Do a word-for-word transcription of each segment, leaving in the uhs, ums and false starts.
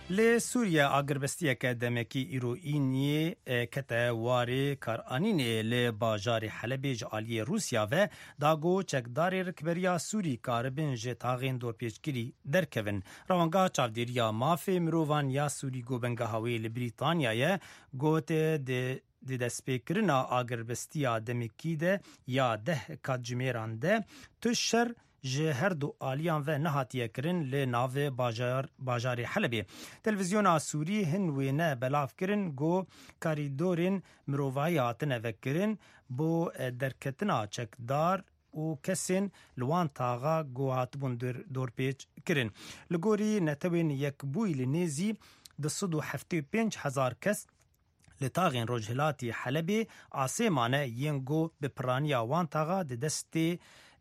لی سوریه آگربستیه که دمکی ایروئینی کته واری کارانینه لی باجار حلب جعالی روسیا و داگو چکداری رکبریا سوری کاربین جتاغین دور پیشگیری درکوین. روانگاه چاودیریا مافی مروان یا سوری گوبنگه هاوی لبریتانیای گوته ده د دسپیکرنا آگربستیا دمکی ده یا ده کاتجمیران ده تشر جه هر دو آلیان و نهاتیه کرن لی ناو باجار باجار حلبی. تلویزیون سوری هنوینه بلاف کرن گو کاریدورین مروایی آتنه وکرن بو درکتنا چکدار و کسین لوان تاغا گو هاتبون دور پیچ کرن. لگوری نتوین یک بوی لنیزی ده صدو هفته پنج هزار کس لتاغین روجهلاتی حلبی آسیمانه ینگو بپرانیا وان تاغا ده دستی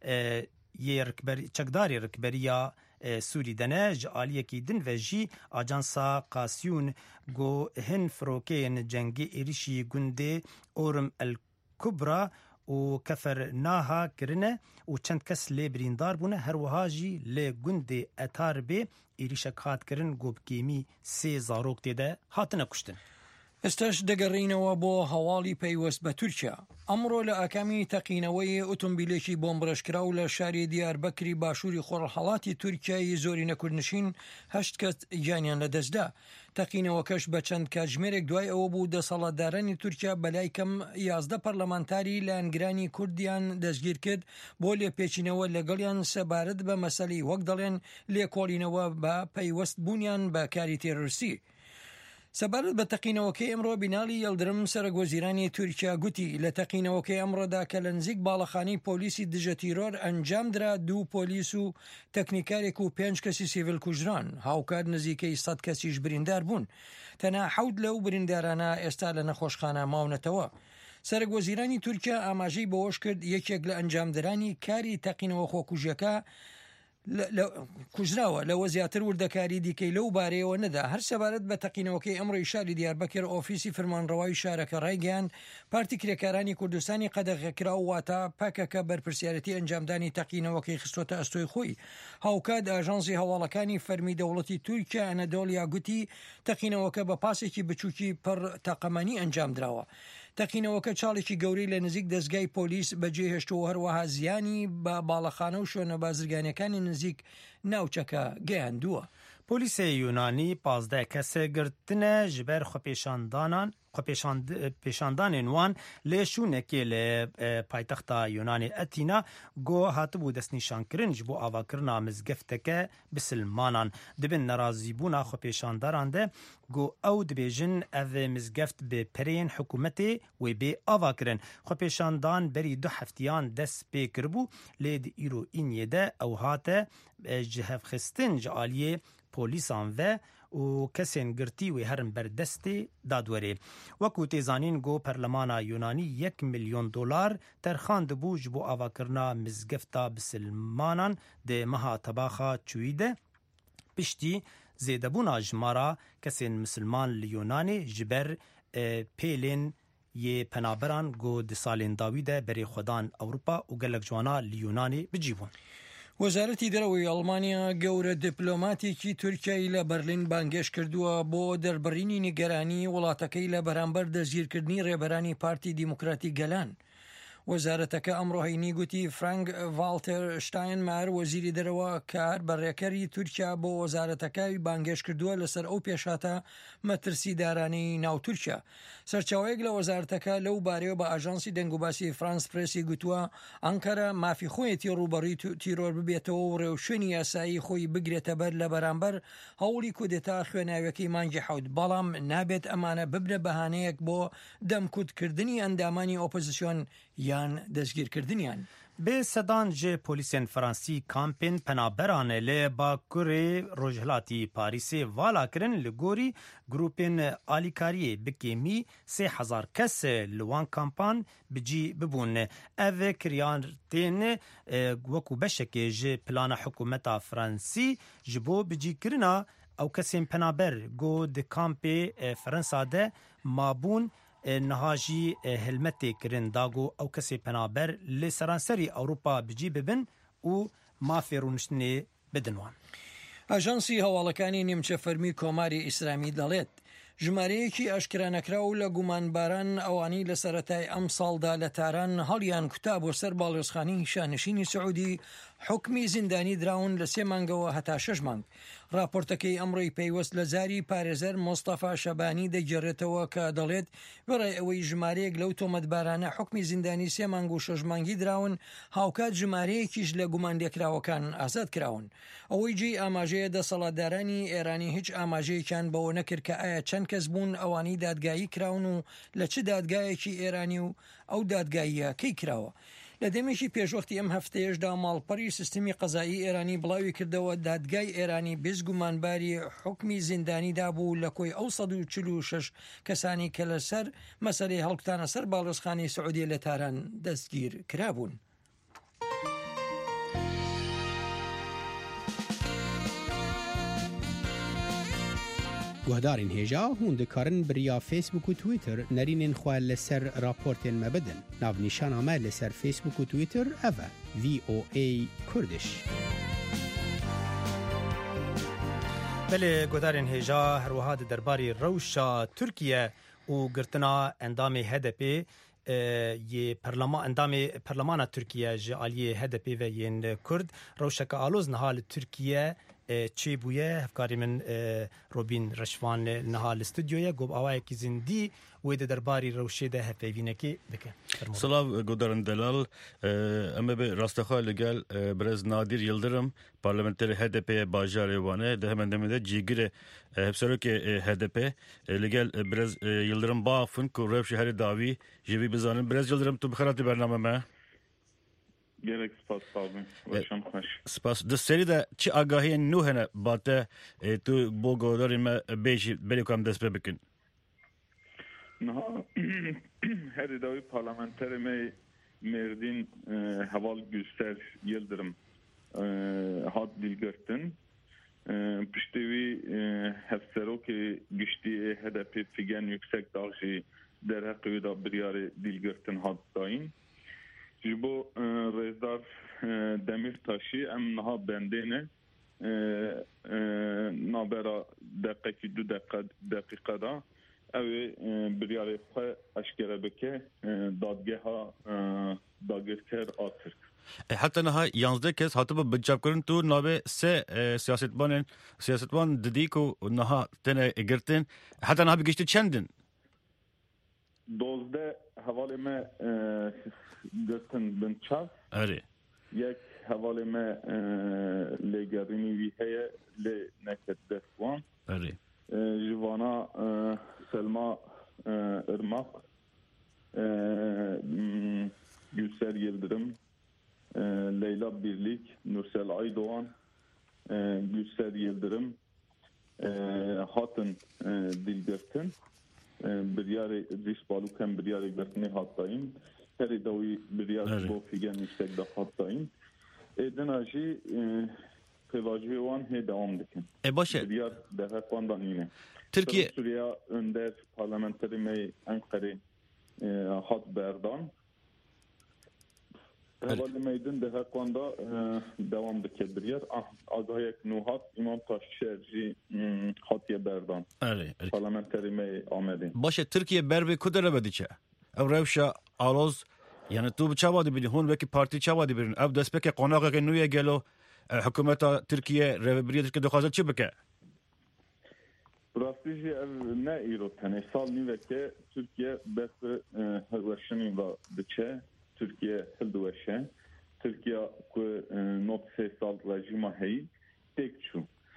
یه رکبری چکداری رکبریا سوری دنه جعالیه کی دن و جی آجانسا قاسیون گو هن فروکین جنگی ایریشی گنده اورم الکبرا و کفر ناها کرنه و چند کس لی بریندار بونه هر وهاجی لی گنده اتار بی ایریشک هات کرن گو بکیمی سی زاروک دیده هاتنه کشتن. استش دەگەڕینەوە بۆ هەواڵی پەیوەست بە تورکیا. ئەمڕۆ لە ئاکامی تەقینەوەی ئۆتۆمبیلێکی بۆمبڕشکراو لە شاری دیاربەکری باشووری خۆڕەهەڵاتی تورکیای زۆری نەکوردنشین هەشت کەس گیانیان لەدەستدا. تەقینەوەکەش بە چەند کاتژمێرێک دوای ئەوە بوو دەسەڵاتدارانی تورکیا بەلای کەم یازدە پەرلەمانتاری لایەنگرانی کوردیان دەستگیر کرد بۆ لێپێچینەوە لەگەڵیان سەبارەت بە مەسەلەی وەک دەڵێن لێکۆڵینەوە بە پەیوەست بوونیان بە کاری تێرۆریستی. سەبارەت بە تەقینەوەکەی ئەمڕۆ بیناڵی یەڵدرم سەرۆکوەزیرانی تورکیا گوتی لە تەقینەوەکەی ئەمڕۆدا کە لە نزیک باڵەخانەی پۆلیسی دژە تیرۆر ئەنجامدرا دوو پۆلیس و تەکنیکارێک و پێنج کەسی سیڤیل کوژران هاوکات نزیکەی سەد کەسیش بریندار بوون. تەنها حەوت لەو بریندارانە ئێستا لە نەخۆشخانە ماونەتەوە. سەرۆکوەزیرانی تورکیا ئاماژەی بەوەش کرد یەکێک لە ئەنجامدرانی کاری تەقینەوە خۆکوژیەکە کوژراوە لەوە زیاتر وردەکاری دیکەی لەو بارەیەوە نەدا. هەر سەبارەت بە تەقینەوەکەی ئەمڕۆی شاری دیاربەکر ئۆفیسی فەرمانڕەوایی شارەکە ڕایگەیاند پارتی کرێکارانی کوردستانی قەدەغەکرا و واتە پەکەکە بەرپرسیارەتی ئەنجامدانی تەقینەوەکەی خستۆتە ئەستۆی خۆی. هاوکات ئاژانسی هەواڵەکانی فەرمی دەوڵەتی تورکیا ئەنەدۆڵیا گوتی تەقینەوەکە بە پاسێکی بچووکی پڕ تەقەمەنی ئەنجامدراوە. تەقینەوەکە چاڵێکی گەورەی لە نزیک دەستگای پۆلیس بەجێهێشتەوە هەروەها زیانی بە باڵەخانە و شوێنە بازرگانیەکانی نزیک ناوچەکە گەیاندووە. پۆلیسە یونانی پازدە کەسە گرتنە ji ber xwepêşandanan xwepêşandanên wan lê şûnekê li paytexta Yunanê Etîna got hatibû destnîşankirin ji bo avakirina mizgefteke bisilmanan. Dibin nerazîbûna xwepêşandaran de got ew dibêjin ev mizgeft bi pereyên hikûmetê wê bê avakirin. Xwepêşandan berî du heftiyan dest pê kiribû lê di îroîniyê de ew hate ji hevxistin ji aliyê پۆلیسان ve û kesên girtî wê herin berdestê dadwerê. Wekû têzanîn got Perlemana Yunanî yek milyon dolar terxan dibû ji bo avakirina mizgefta bisilmanan dê meha tebaxa çûyî de piştî zêdebûna jimara kesên misilman li Yunanê ji ber pêlên yê penaberan got di salên dawî de berê xwedan Ewropa û gelek cwana li Yunanê bicîbûn. وەزارەتی دەرەوەی ئەڵمانیا گەورە دیپلۆماتێکی تورکیای لە بەرلین بانگێش کردووە بۆ دەربڕینی نیگەرانی وڵاتەکەی لە بەرامبەر دەستگیرکردنی ڕێبەرانی پارتی دیموکراتی گەلان. وەزارەتەکە ئەمڕۆ هەینی گوتی فرانک ڤالتەر شتاینمار وەزیری دەرەوە کار بەڕێکەری تورکیا بۆ وەزارەتەکەی بانگێش کردووە لەسەر ئەو پێشاتە مەترسی دارانەی ناو تورکیا. سەرچاوەیەک لە وەزارەتەکە لەو بارەیەوە بە ئاژانسی دەنگوباسی فرانس پرێسی گوتووە ئەنکەرە مافی خۆیەتی ڕوبەڕووی تیرۆر ببێتەوە و ڕێوشوێنی یاسایی خۆی بگرێتە بەر لە بەرامبەر هەوڵی کودێتا خوێناویەکەی مانگی حەوت، بەڵام نابێت ئەمانە ببنە بەهانەیەک بۆ دەمکوتکردنی ئەندامانی ئۆپۆزیسیۆن یان دەستگیرکردنیان. Bê sedan ji polîsên Fransî kampên penaberanê lê Bakurê Rojhilatî Parîsê vala kirin li gorî grûpên alîkariyê bikêmî sê hezar kes li wan kampan bicî bibûn. Ev kiriyan tên wekû beşekê ji plana hikûmeta Fransî ji bo bicîkirina ew kesên penaber got di kampê Fransa de mabûn niha jî hilmetê kirin dago ew kesê penaber li seranserî Ewropa bicî bibin û mafê rûniştinê bidin wan. ئاژانسی هەواڵەکانی نیمچە فەرمی کۆماری ئیسلامی دەڵێت ژمارەیەکی ئاشکرانەکراو لە گومانباران ئەوانی لە سەرەتای ئەم ساڵدا لە تاران هەڵیان کوتا بۆ سەر باڵێۆزخانەی شانشینی سعودی حکمی زیندانی دراون لە سێ مانگەوە هەتا شەش مانگ. راپۆرتەکەی ئەمڕۆی پەیوەست لە زاری پارێزەر مۆستەفا شەبانی دەگێڕێتەوە کە دەڵێت بەڕێ ئەوەی ژمارەیەک لەو تۆمەتبارانە حکمی زیندانی سێ مانگ و شەش مانگی دراون هاوکات ژمارەیەکیش لە گوماندێکراوەکان ئازاد کراون. ئەوەی جێی ئاماژەیە دەسەڵاتدارانی ئێرانی هیچ ئاماژەیەکیان بەوە نەکرد کە ئایا چەند کەس بوون ئەوانی دادگایی کراون و لە چ دادگایەکی ئێرانی و ئەو دادگاییە کەی کراوە. لە دەمێکی پێشوەختی ئەم هەفتەیەشدا ماڵپەڕی سیستمی قەزایی ئێرانی بڵاوی کردەوە دادگای ئێرانی بێزگومانباری حکمی زیندانیدا بوو لە کۆی ئەو سەد و چل و شەش کەسانی کە لەسەر مەسەلەی هەڵکتانە سەر باڵۆزخانەی سعودی لە تاران دەستگیر کرابوون. گوهدارین هێژا هون دەکارن بریا فیسبوک و تویتر نەرینên xwe li ser raportên me bidin. Navnîşana me li ser Facebook û Twitter ev e V O A Kurdish. Belê guhdarên hêja herwiha di derbarê rewşa Tirkiye û girtina endamê H D P yê endamê Perlemana Tirkiye ji aliyê H D P ve yên Kurd rewşeka aloz niha li Tirkiye çê bûye hevkarê min Robîn Reşvan niha li stüdyoya gob awayekî zindî wê di derbarî rewşê de hevpeyvînekê dike. Salav guhdarên delal em ê rastexwe li gel Birez Nadir Yıldırım parlamenterê H D P'ye bajarê wan e di hemen demê de cîgirê hevserokê H D P li gel Birez Yıldırım bafin ku rewşê herî dawî ji vî bizanin. Birez Yıldırım tu bixweratî bername me. Gerek spas abi. Başam hoş. Spas. Di serî de çi agahiyên nû hene bate tu bo guhdarên me bêjî belê ku em dest pê bikin. Niha herî dawî parlamenterê me Mêrdîn Heval Gülser Yıldırım hat dilgirtin. Piştî wî hevserokê giştî H D P Figen Yüksek Dağ jî derheqê wî da biryarê dilgirtin hat dayîn. Ji bo Rêzdar Demirtaşî em niha bendê ne nabera deqekî du deqîqe da ew ê biryarê xwe eşkere bike dadgeha dagirker a Tirk. Heta niha yanzdeh kes hatibû biçavkirin tu navê sê siyasetvanên siyasetvan didî ku niha tene girtin heta niha bigiştî çendin? Dozdeh hevalê me girtin bin çav. Erê. Yek hevalê me lêgerînî wî heye lê neket dest wan. Erê. Ji vana Selma Irmak, Gülser Yıldırım, Leyla Birlik, Nursel Aydoğan, Gülser Yıldırım hatın dilgirtin. Biryarê Rîş Balûkem biryarê girtinê hat dayîn. Herî dawî biryar bo Figen Yüksek da hat dayîn. Êdina jî pêvajiyê wan hê dewam dikin. E baş e. Biryar derheq wan da nîne. Tirkiye Suriya önder parlamenterê me Enqerê hat berdan. Hevalê me din derheq wan da dewam dike biryar. Agahiyek nû hat İmam Taşşer jî hatiye berdan. Erê. Parlamenterê me Amedê. Baş e Tirkiye ber vê ku dereve diçe? Ev rewşa aloz yani tu bi çawa dibînî hûn wekî partî çawa dibînin ev destpêkê qonaqekê nû ye gelo hikûmeta Tirkiye rêveberiya Tirkiye dixwaze çi bike? Rastî jî ev ne îro tenê sal nîveke Tirkiye bes hilweşinî da diçe. Tirkiye hildiweşe. Tirkiye ku not sê sal rejîma heyî têk çû.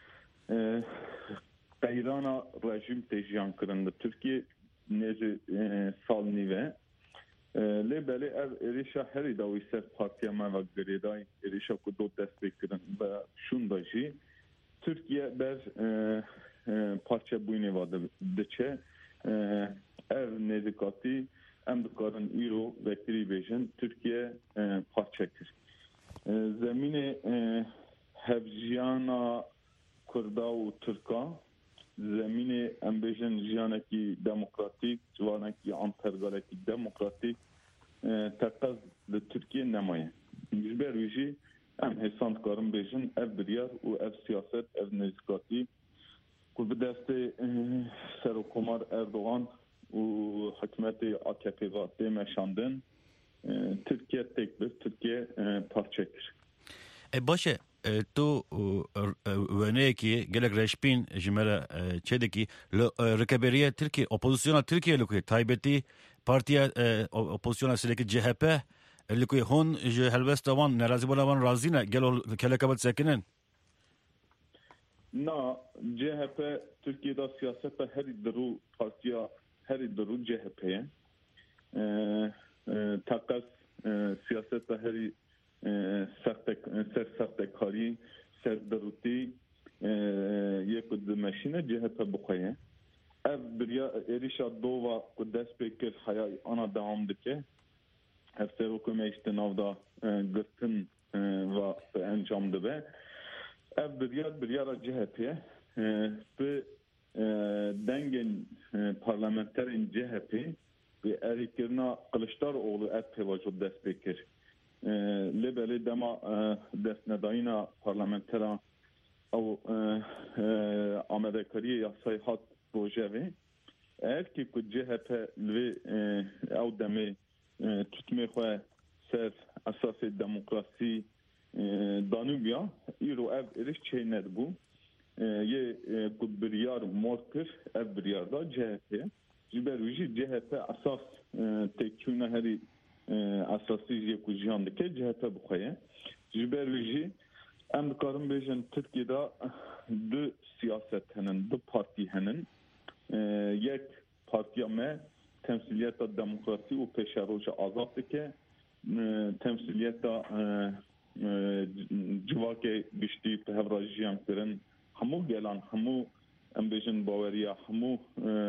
Qeyrana rejîm tê jiyan kirin li Tirkiye nêzî sal nîve. Lê belê ev êrişa herî dawî ser partiya me ve girêdayî êrişa ku dot dest pê kirin ve şûn da jî Tirkiye ber parçebûnê ve diçe. Ev nêzîkatî em dikarin îro vekirî bêjin Tirkiye parçe kir. Zemînê hevjiyana Kurda û Tirka zemînê em bêjin jiyanekî demokratîk, ciwanekî ampergalekî demokratîk teqez li Tirkiye nemaye. Ji ber wî jî ام هسان کارم بیشن اف بریار و اف سیاست اف نزدیکی که به دست سرکومار اردوغان و حکومت آکپی و دمشاندن Türkiye tek bir Türkiye parçadır. E başı تو ونه کی گلک رشپین جمله چه دکی رکبریه ترکیه اپوزیسیون ترکیه لکوی تایبتی پارتیا اپوزیسیون سلکی C H P لکوی هون ج هلوست وان نرازی بولا وان رازینا گلو کلکبت سکنن نه C H P Türkiye'de siyasette her درو پارتیا her درو C H P'ye takas siyasette her سر سرتکاری سر دروتی یک دمشینه C H P بخواه ev birya erişa dova ku dest pekir hayal ana devam dike ev serokume işte navda gırtın ve encam dibe ev birya biryara C H P'ye ve dengen parlamenterin C H P ve erikirna Kılıçdaroğlu ev pevacı dest pekir lebeli dema destnedayına parlamentera او آمدکاری یا صیحات روجوی اگر که که C H P لوی او دمی تطمی خواه سر اساس دموکراسی دانوبیا ایرو اف ایرش چه ند بو یه که بریار مارکر اف بریار دا C H P جبرویجی C H P اساس تکیونه هری اساسی یه که جهان دکه C H P بخواه جبرویجی Em dikarim bêjin Tirkiyeyê du siyaset henin, du partî henin. Yek partiya me temsiliyeta demokrasî û pêşeroja azad dike. Temsiliyeta civakê giştî hevra jiyan kirin. Hemû gelan, hemû em bêjin baweriya, hemû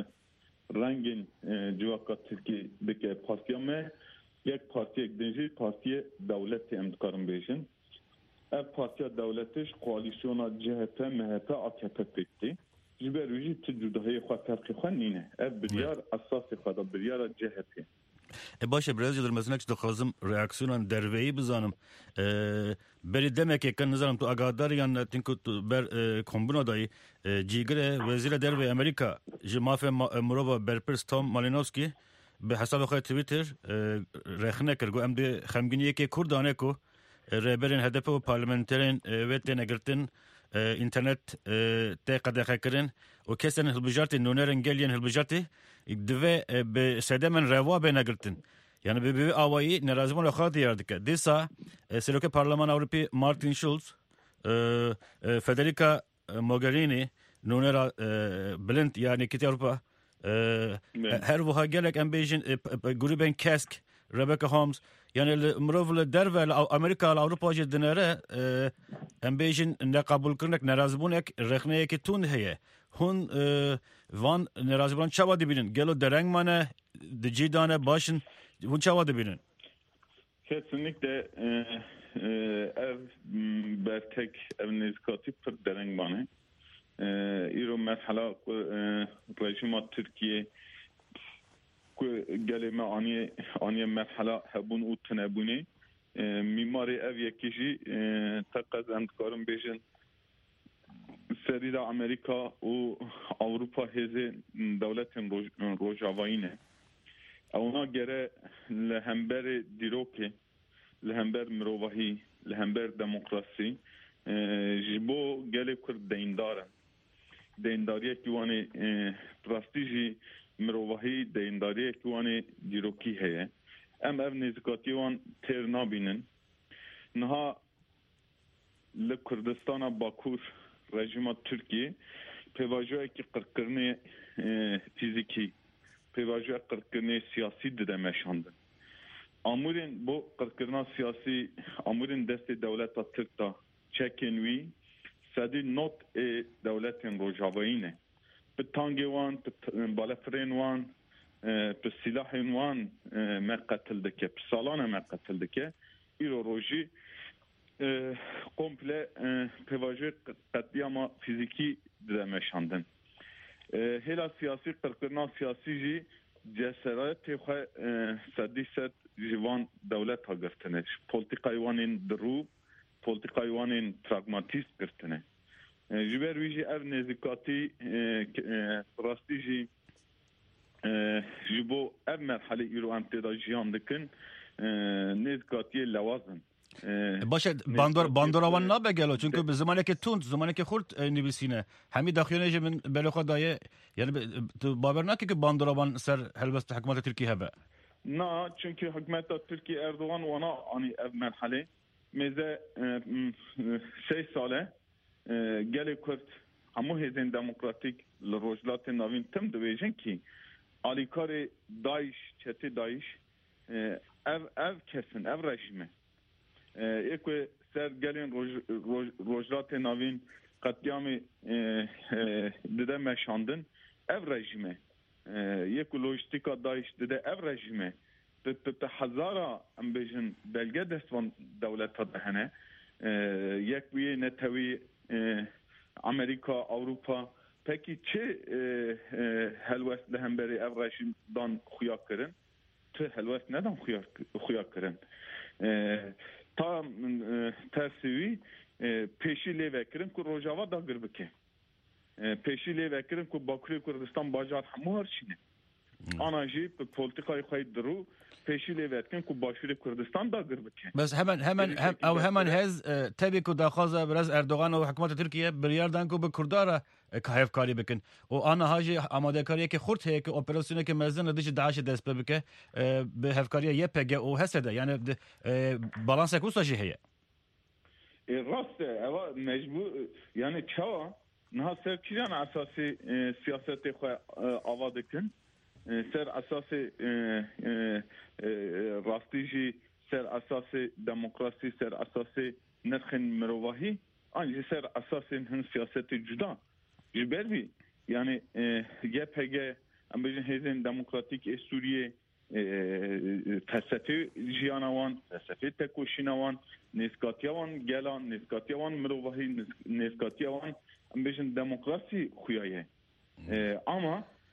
rengên civaka Tirkiyê dike partiya me. Yek partiyek din jî partiye dewletê em dikarim bêjin. Ev partiya devletiş koalisyona C H P, M H P, A K P pekti. Jiberuji tücüdahi xwe ferqi xwe nîne. Ev biryar esasê xwe da biryara C H P. E başa biraz yıldır mesela ki dixwazim reaksiyonan derveyi bizanim. E, beri demekê kin nizanim tu agadar yan tinku tu ber kombuna dayı cîgire vezîra derve Amerika ji mafê mirova berpirs Tom Malinowski bi hesabê xwe Twitter rexne kir got em de xemginiyekê Kurdanê ku rehberên H D P û parlamenterên wê têne girtin internet tê qedexe kirin û kesên hilbijartê nûnerên geliyên hilbijartê divê bi sedemên reva bêne girtin. Yani bi vê awayî nerazîbûna xwe diyar dike. Dîsa Serokê Parlemana Ewropî Martin Schulz, Federica Mogherini nûnera bilind yani Yekîtiya Ewropa her wiha gelek em bêjin grûpên kesk Rebecca Holmes yani mirov derve Amerika Avrupa jî dinere em bêjin neqabûl kirinek nerazîbûnek rexneyekî tund heye. Hûn van nerazîbûnan çawa dibînin? Gelo dereng mane di cî başin hûn çawa dibînin? Kesinlikle ev bertek ev nêzîkatî pir dereng mane. Îro merhela rejima Tirkiye ku gelê me aniye aniye merhela hebûn û tunebûnê mîmarê ev yekî jî teqez em dikarin bêjin serîra Amerîka û Awropa hêzê dewletên rojavayî ne. Ewna gere li hemberê dîrokê, li hember mirovahî, li hember demokrasî ji bo gelê Kurd deyndar in. Deyndariyekî wanê rastî jî mirovahî deyndariyekî wanê dîrokî heye. Em ev nêzîkatî wan têr nabînin. Niha li Kurdistana Bakur rejima Tirkiye pêvajiyekî qirkirinê fîzîkî, pêvajiya qirkirinê siyasî dide meşandin. Amûrên bo qirkirina siyasî, amûrên destê dewleta Tirk da çekên wî sedî not ê dewletên rojavayî ne. Bi tangê wan, balefirên wan, bi silahên wan me qetil dike, bi salan me qetil dike. Îro rojî komple pêvajiyê qetlîyama fîzîkî dide meşandin. Hêla siyasî, qirkirina siyasî jî cesaretê xwe sedî sed ji van dewleta girtine. Polîtikayê wan ên dirû, politikayı wanên pragmatist girtine. Ji ber wî jî ev nêzîkatî rastî jî ji bo ev merhelê îro em têda jiyan dikin nêzîkatiyê lewazin. باشه باندور باندوراوان نابه گلو چونکه به زمانی که تند زمانی که خورد نویسینه همین داخلیه من بله خدایه یعنی تو باور نکی که باندوراوان سر هلبست حکومت ترکیه هبه نه چونکه حکومت ترکیه اردوغان وانا آنی اف مرحله میزه سه ساله گلی کرد همو هزین دموکراتیک لروجلات نوین تم دویجن کی آلیکار دایش چتی دایش ev ev kesin ev rejimi ekwe ser gelin rojlatê navîn qetyamê dide meşandin ev rejime yek lojistika Daeş dide ev rejime te hezara em bêjin belge destvan dewleta de hene yek wî netewî Amerika Avrupa peki çi helwest li hemberî ev rejimdan xuya kirin tu helwest nedan xuya kirin تا ترسوی پیشی لی وکرن که روجاوا داگر بکه پیشی لی وکرن که باکوری کردستان باجات همه هرچینه آنها جی به پولیتیکای خواهی درو پیشی لی وکرن که باشوری کردستان داگر بکه بس همان همان هم او همان هز تبی که داخوازه برز اردوغان و حکومت ترکیه بریاردن که به کردارا که هفکاری بکن و آنها جی آماده کاریه که خورد هی که اپراسیونه که مزن دیش داعش دست بکه به هفکاریه یه پگه و هسته یعنی بالانس کوستا جی هیه راسته اوا مجبور یعنی چا نه سر کیان اساسی سیاست خو آواده کن سر اساسی راستیجی سر اساسی دموکراسی سر اساسی نرخن مروایی آنجا سر اساسی هن سیاست جدا جبری یعنی یه پگه ام بجن هزین دموکراتیک سوریه فلسفه جیانوان فلسفه تکوشینوان نسکاتیوان گلان نسکاتیوان مروایی نسکاتیوان ام بجن دموکراسی خویایه اما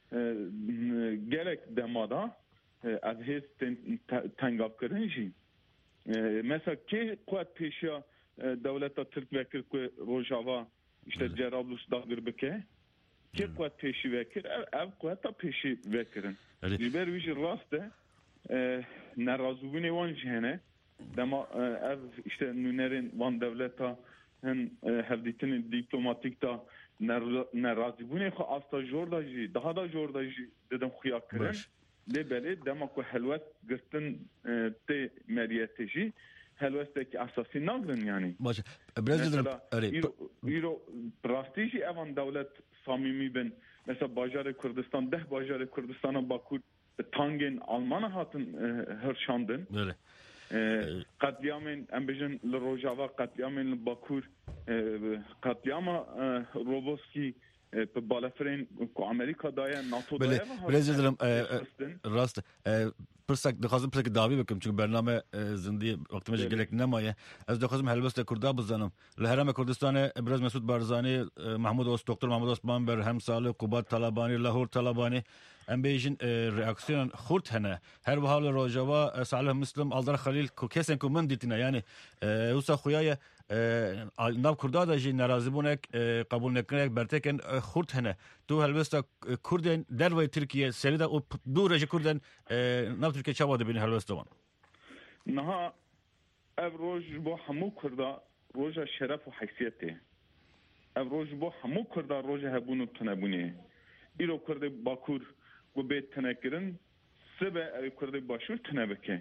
گلک دمادا از هست تنگاب کرنجی مثلا که قوت پیشیا دولت ترک وکر که روجاوا işte Cerablus'ta dağır beke ki قوت پیشی وکر ev قوت پیشی وکرن جبر ویش راسته نرازوبین وان جهنه dema ev işte nünerin van devleta hen hevditinin diplomatik da nerazibune xo asta jordajı daha da jordajı dedim xuyakırın lebeli dema ko helvet gırtın te meriyeteji helvesteki asasi nagrin yani. Baş. Brezilya İro prestiji evan devlet samimi ben mesela Bajarı Kürdistan deh Bajarı Kürdistan'a Bakur Tangin Alman'a hatın hırşandın. Öyle. Katliamın embejin Rojava katliamın Bakur katliama Roboski به بالافرین کو امریکا دایا ناتو دایا برزیلم راست پرسک دخوازم پرسک داوی بکم چون برنامه زندی وقتی مجه گلک نمایه از دخوازم هلبست کردا بزنم لهرم کردستان ابراز مسعود بارزانی محمود اوس دکتر محمود عثمان بر هم سال قوبات طالبانی لاهور طالبانی ام بیشین ریاکسیون خورد هنه هر به حال روجاوا صالح مسلم aldar خلیل کو کسن کو من دیتنه یعنی اوسا خویای ناو کردا da jî nerazîbûnek qebûl nekinek berteken xurt hene tu helbesta Kurdên derveyê Tirkiye serî de û dû re ji Kurdên nav Tirkiye çawa dibînin helbesta wan niha ev roj bo hemû Kurda roja şeref û heysiyetê ev roj bo hemû Kurda roja hebûn û tunebûnê îro Kurdê Bakur gu bê tunekirin sibe ev Kurdê başûr tunebike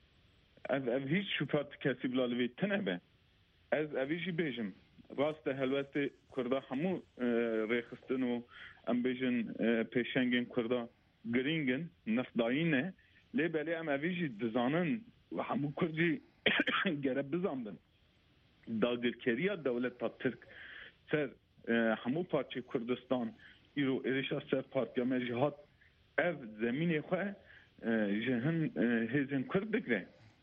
ev ev hiç şüphe kesî bila li vê tunebe از اویجی بیجم راست هلوست کردا همو ریخستن و ام بیجن پیشنگین کردا گرینگن نفداینه لی بلی ام اویجی دزانن و همو کردی گرب بزاندن داگرکریا دولت تا ترک سر همو پارچه کردستان ایرو ایرشا سر پارتیا مجهات اف زمین خواه جهن هزین کرد بگره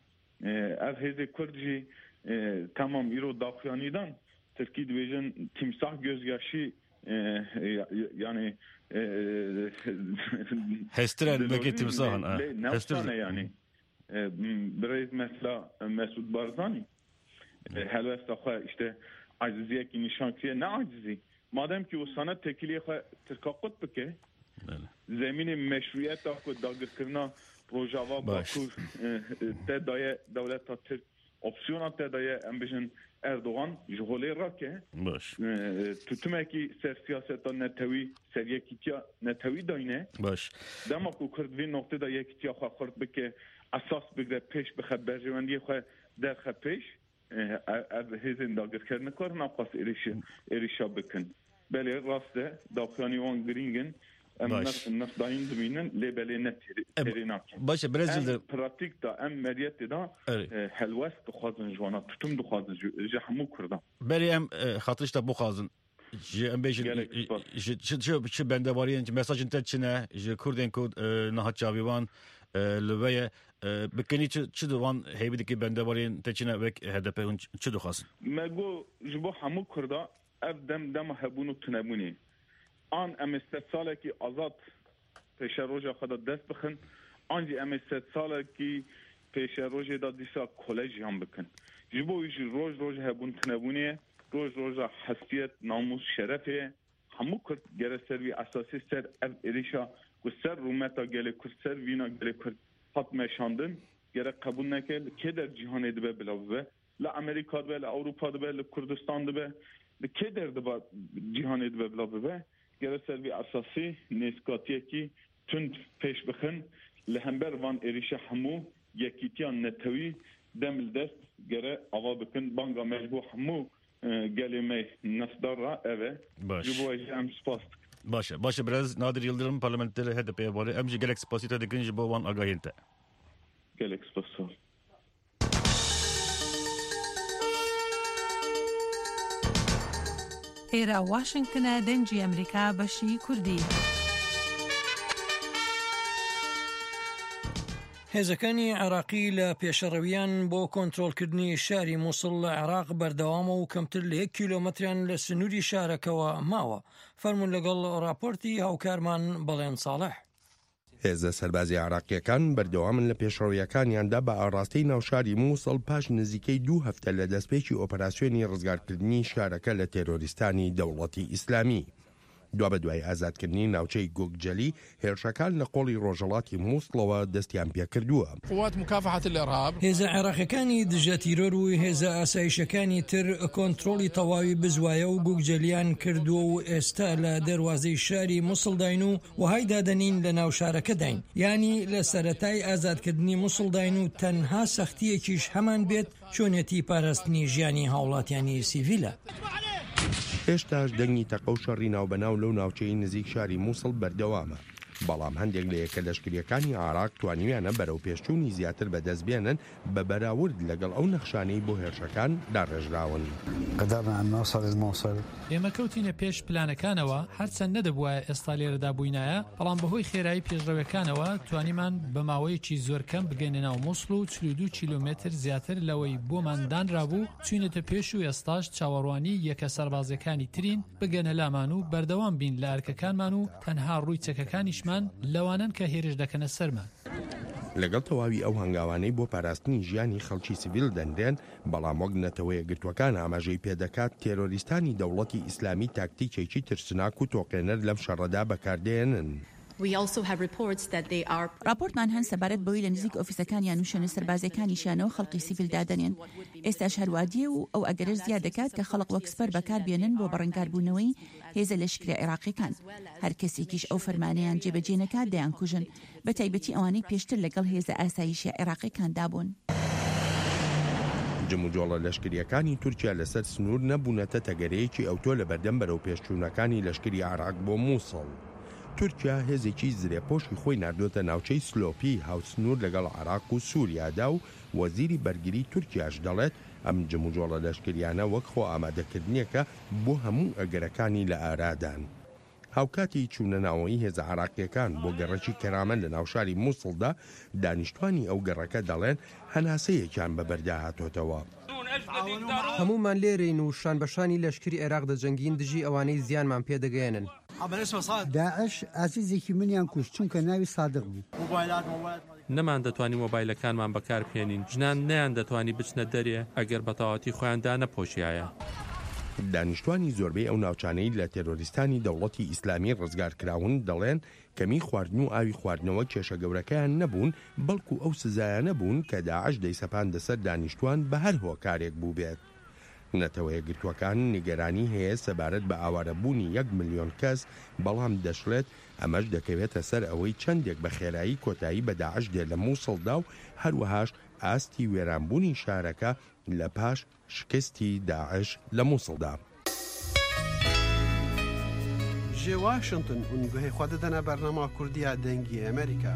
اف هزین کرد جی Ee, tamam İro Dafyani'den Türkiye Division timsah gözyaşı e, yani e, Hestren belki timsahın Hestren yani e, biraz mesela Mesut Barzani هلوستا خو işte aciziye ki nişankiye ne acizi madem ki o sana tekiliye xo tırkakut bike zemini meşruiyet da ko dagirkirna rojava bakur te daye devleta Türk opsiyona te daye embijin Erdoğan jhole rake baş tutumeki ser siyaseta netevi seriyekitiya netevi dayne baş dema ku kurdvin noktada yekitiya xo xort bike asas bigre peş bi xeberjevendiye xo der xo peş hezin dagirkirna kar naqas erişi erişa bikin beli raste daxani on gringen baş nas dayın duminen lebeli net terinak baş biraz da pratik da em mediyet da helwas xazın jwana tutum da xazın jahmu kurda beli em xatışta bu xazın ji em bejin ji ji ji bende varın mesajın teçine ji kurdin kod nahat çavivan lüveye bikini çi divan heybidiki bende varın teçine ve H D P'nin çi duxazın mego jibo hamu kurda ev dem dem hebunu tunabuni an em istet ki azat peşe roja xada dest bixin anji em istet ki peşe roja da disa kolej yan bikin jibo ji roj roj hebun tunabuni roj roja hasiyet namus şerefe hamu kurd gere servi asasi ser ev erişa ku ser rumeta gele kur ser vina gele kur hat meşandın gere kabul nekel keder cihan edibe bilavve la Amerika ve la Avrupa ve la Kurdistan ve keder de cihan edibe bilavve gere servi asasi neskatiye ki tünd peş bixin lehember van erişe hamu yekitiyan netevi demil dest gere ava bikin banga mecbu hamu gelime nasdara eve bu em spast başa başa biraz Nadir Yıldırım parlamenteri H D P'ye var emji gerek spasita dikinci bu van agahinte gerek spasol ئێرە واشنگتنە دەنجی ئەمریکا بەشی کوردی. هێزەکانی عێراقی لە پێشەڕەویان بۆ کۆنتڕۆڵکردنی شاری مووسڵ لە عێراق بەردەوامە و کەمتر لە یەک کیلۆمەتریان لە سنووری شارەکەوە ماوە. فەرمون لەگەڵ راپۆرتی هاوکارمان بەڵێن ساڵح. هێزە سەربازی عێراقیەکان بەردەوامن لە پێشڕەویەکانیاندا بە ئاڕاستەی ناوشاری مووسڵ پاش نزیکەی دوو هەفتە لە دەستپێکی ئۆپەراسیۆنی ڕزگارکردنی شارەکە لە تێرۆریستانی دەوڵەتی ئیسلامی. دوا بە دوای ئازادکردنی ناوچەی گۆگجەلی هێرشەکان لە قۆڵی ڕۆژهەڵاتی مووسڵەوە دەستیان پێکردووە. قوات مکافحة الإرهاب هێزە عێراقیەکانی دژە تیرۆر و هێزە ئاسایشەکانی تر کۆنتڕۆڵی تەواوی بزوایە و گۆگجەلیان کردووە و ئێستا لە دەواازەی شاری مووسڵداین و وهای دادەنین لە ناو شارەکەداین، ینی لە سەرەتای ئازادکردنی مووسڵداین و تەنها سەختیەکیش هەمان بێت چۆنێتی پاراستنی ژیانی هاوڵاتیانی سیڤیلە. هێشتاش دەنگی تەقە و شەڕی ناوبەناو لەو ناوچەی نزیک شاری مووسڵ بەردەوامە، بەڵام هەندێک لە یەکە لەشکریەکانی عێراق توانیویانە بەرەو پێشچوونی زیاتر بەدەستبێنن بە بەراورد لەگەڵ ئەو نەخشانەی بۆ هێرشەکان داڕێژراون. ئێمە کەوتینە پێش پلانەکانەوە هەرچەند نەدەبووە ئێستا لێرەدا بووینایە، بەڵام بەهۆی خێرایی پێشڕەوەکانەوە توانیمان بە ماوەیەکی زۆر کەم بگەینە ناو مووسڵ و چل و دوو کیلۆمتر زیاتر لەوەی بۆمان دانرابوو چوینەتە پێش و ئێستاش چاوەڕوانی یەکە سەربازەکانی ترین بگەنە لامان و بەردەوام بین لە ئەرکەکانمان و تەنها ڕووی چەکەکانیشمان لەوانن کە هێرش دەکەنە سەرمان. لەگەڵ تەواوی ئەو هەنگاوانەی بۆ پاراستنی ژیانی خەڵکی سیڤیل دەندێن، بەڵام وەک نەتەوەیە گرتوەکان ئاماژەی پێدەکات تێرۆریستانی دەوڵەتی ئیسلامی تاکتیکێکی ترسناک و تۆقێنەر لەم شەڕەدا بەکاردێنن. راپۆرتمان هەن سەبارەت بەوەی لە نزیک ئۆفیسەکانیان و شوێنە سەربازەکانیشیانەوە خەڵکی سیڤیل دادەنێن. ئێستاش هەروادیە و ئەو ئەگەرش زیاد دەکات کە خەڵق وەک سپەر بەکاربێنن بۆ بەڕێنکاربوونەوەی هێزە لەشکرە عێراقیەکان. هەر کەسێکیش ئەو فەرمانەیان جێبەجێ نەکات دەیان کوژن، بە تایبەتی ئەوانەی پێشتر لەگەڵ هێزە ئاسایشی عێراقیەکان دابوون. جموجۆڵە لەشکریەکانی تورکیا لەسەر سنوور نەبوونەتە تەگەرەیەکی ئەوتۆ لە بەردەم بەرەو پێشچوونەکانی لەشکری عێراق بۆ مووسڵ. تورکیا هێزێکی زرێپۆشی خۆی نردۆتە ناوچەی سلۆپی هاوسنوور لەگەڵ عێراق و سووریادا و وەزیری بەرگری تورکیاش دەڵێت ئەم جموجۆڵە لەشکریانە وەک خۆ ئامادەکردنیەکە بۆ هەموو ئەگەرەکانی لە ئارادان. هاوکاتی چوونەناوەی هێزە عێراقیەکان بۆ گەڕەکی کەرامەن لە ناوشاری مووسڵدا دانیشتوانی ئەو گەڕەکە دەڵێن هەناسەیەکیان بەبەردا هاتۆتەوە. هەمومان لێرەین و شان بەشانی لەشکری عێراق دەجەنگین دژی ئەوانەی زیانمان پێدەگەێنن. داعش ئازیزێکی منیان کوشت چونکە ناوی سادق بوو. نەمان دەتوانین مۆبایلەکانمان بەکار بهێنین. ژنان نەیان دەتوانی بچنە دەرێ ئەگەر بەتەواوەتی خۆیاندا نەپۆشیایە. دانیشتوانی زۆربەی ئەو ناوچانەی لە تێرۆریستانی دەوڵەتی ئیسلامی ڕزگارکراون دەڵێن کەمی خواردن و ئاوی خواردنەوە کێشە گەورەکەیان نەبوون، بەڵکو ئەو سزایانە بوون کە داعش دەیسەپاندە سەر دانیشتوان بە هەر هۆکارێک بوو بێت. نەتەوەیە گرتوەکان نیگەرانی هەیە سەبارەت بە ئاوارەبوونی یەک ملیۆن کەس، بەڵام دەشڵێت ئەمەش دەکەوێتە سەر ئەوەی چەندێک بە خێرایی کۆتایی بە داعش دێ لە مووسڵدا و هەروەهاش ئاستی وێرانبوونی شارەکە لە پاش شکستی داعش لە مووسڵدا. ji Washington û guhê xwe didine bernama Kurdiya dengî Amerîka.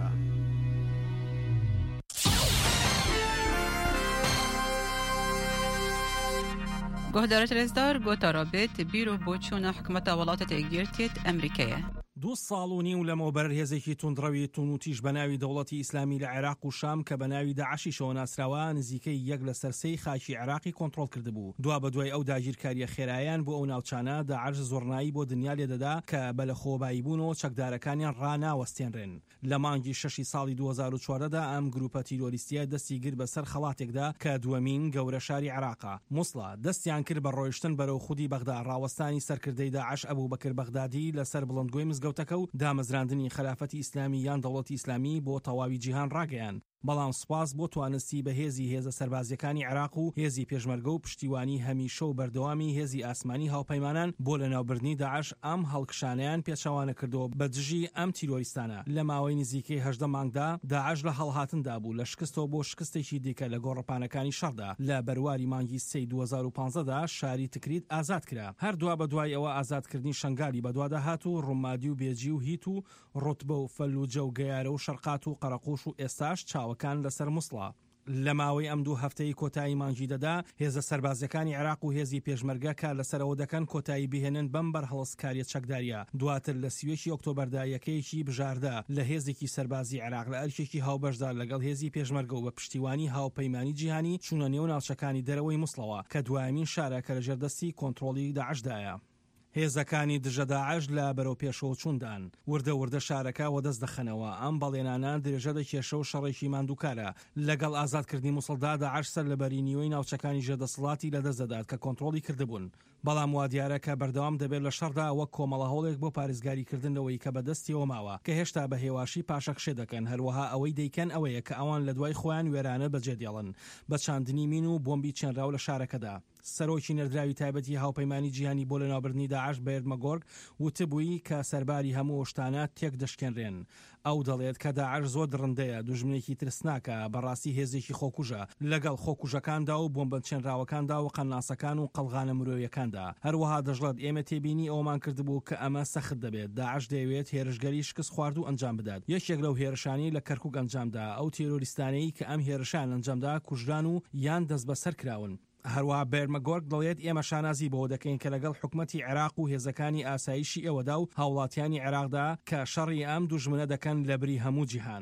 گهدارت رزدار گوتا رابط بیرو بۆچوونە حکومەتە وڵاتە تێگیرتێت ئەمریکایە. دوو ساڵ و نیو لەمەوبەر هێزێکی توندڕەوی تونوتیش بە ناوی دەوڵەتی ئیسلامی لە عێراق و شام کە بە ناوی داعشی شەوە ناسراوە نزیکەی یەک لە سەرسەی خاکی عێراقی کۆنتڕۆڵ کردبوو. دوا بە دوای ئەو داگیرکاریە خێرایان بۆ ئەو ناوچانە داعش زۆرنایی بۆ دنیا لێدەدا کە بە لە خۆبایی بوونەوە چەکدارەکانیان ڕناوەستێنرێن. لە مانگی شەشی ساڵی دوو هەزار و چواردەدا ئەم گروپە تیرۆریستیە دەستی گر بەسەر خەڵاتێکدا کە دووەمین گەورە شاری عێراقا. مووسڵە دەستیان کرد بە ڕۆیشتن بەرەو خودی بەغدا، ڕاوەستانی سەرکردەی داعش ئەبوو بەکر بەغدادی لەسەر بڵندگۆی مزگەوتەکە و دامەزراندنی خلافەتی ئیسلامی یان دەوڵەتی ئیسلامی بۆ تەواوی جیهان ڕاگەیان. بەڵام سوپاس بۆ توانستی بە هێزی هێزە سەربازیەکانی عێراق و هێزی پێشمەرگە و پشتیوانی هەمیشە و بەردەوامی هێزی ئاسمانی هاوپەیمانان بۆ لەناوبردنی داعش ئەم هەڵکشانیان پێچەوانە کردەوە بە دژی ئەم تیرۆریستانە. لە ماوەی نزیکەی هەژدە مانگدا داعش لە هەڵهاتندا بوو لە شکستەوە بۆ شکستێکی دیکە لە گۆڕەپانەکانی شەڕدا. لە بەرواری مانگی سێی دوو هەزار و پانزەدا شاری تکریت ئازاد کرا. هەردووە بە دوای ئەوە ئازادکردنی شنگالی بەدووادا هات و ڕوومادی و بێجی و هیت و ڕوتبە و فەلوجە و گەیارە و شەرقات و قەرەقوش و ئێستاش چاوەکان لەسەر مووسڵە. لە ماوەی ئەم دوو هەفتەی کۆتایی مانگی دەدا هێزە سەربازەکانی عێراق و هێزی پێشمەرگە کار لەسەرەوە دەکەن کۆتایی بهێنن بەم بەرهەڵسکاریە چەکداریە. دواتر لە سیوێکی ئۆکتۆبەردا یەکەیەکی بژاردا لە هێزێکی سەربازی عێراق لە ئەرکێکی هاوبەشدا لەگەڵ هێزی پێشمەرگە و بە پشتیوانی هاوپەیمانی جیهانی چوونە نێو ناوچەکانی دەرەوەی مووسڵەوە کە دوایمین شارە کە لە ژێردەستی کۆنتڕۆڵی داعشدایە. هێزەکانی دژە داعش لە بەرەو پێشەوە چووندان وردە وردە شارەکە و دەست دەخەنەوە. ئەم بەڵێنانان درێژە دەکێشە و شەڕێکی ماندووکارە. لەگەڵ ئازادکردنی مووسڵدا داعش سەر لە بەرینیوەی ناوچەکانی ژێردەسەڵاتی لەدەست دەدات کە کۆنتڕۆڵی کردبوون. بەڵام وا دیارە کە بەردەوام دەبێت لە شەڕدا وەک کۆمەڵە هەوڵێک بۆ پارێزگاریکردنەوەی کە بەدەستیەوە ماوە کە هێشتا بە هێواشی پاشەخشێ دەکەن. هەروەها ئەوەی دەیکەن ئەوەیە کە ئەوان لە دوای خۆیان وێرانە بەجێدێڵن بە چاندنی مین و بۆمبی چێنراو لە شارەکەدا. سەرۆکی نەردراوی تایبەتی هاوپەیمانی جیهانی بۆ لە ناوبردنی داعش بەیرد مەگۆرگ وتبووی کە سەرباری هەموو شتانە تێک دەشکێنرێن. ئەو دەڵێت کە داعش زۆر درڕندەیە، دوژمنێکی ترسناکە، بەڕاستی هێزێکی خۆکوژە لەگەڵ خۆکوژەکاندا و بۆمبە چێنراوەکاندا و قەناسەکان و قەڵغانە مرۆیەکاندا. هەروەها دەژڵێت ئێمە تێبینی ئەومان کردبوو کە ئەمە سەخت دەبێت. داعش دەیەوێت هێرشگەری شکست خوارد و ئەنجام بدات. یەکێک لەو هێرشانی لە کەرکووک ئەنجامدا. ئەو تێرۆریستانەی کە ئەم هێرشان ئەنجامدا کوژران و یان دەست بەسەر کراون. هەروە بێرمەگۆرگ دەڵێت ئێمە شانازی بۆ دەکەین کە لەگەڵ حکومەتی عێراق و هێزەکانی ئاسایشی ئێوەدا و هاوڵاتیانی عێراقدا کە شەڕی ئەم دوژمنە دەکەن لە بری هەموو جیهان.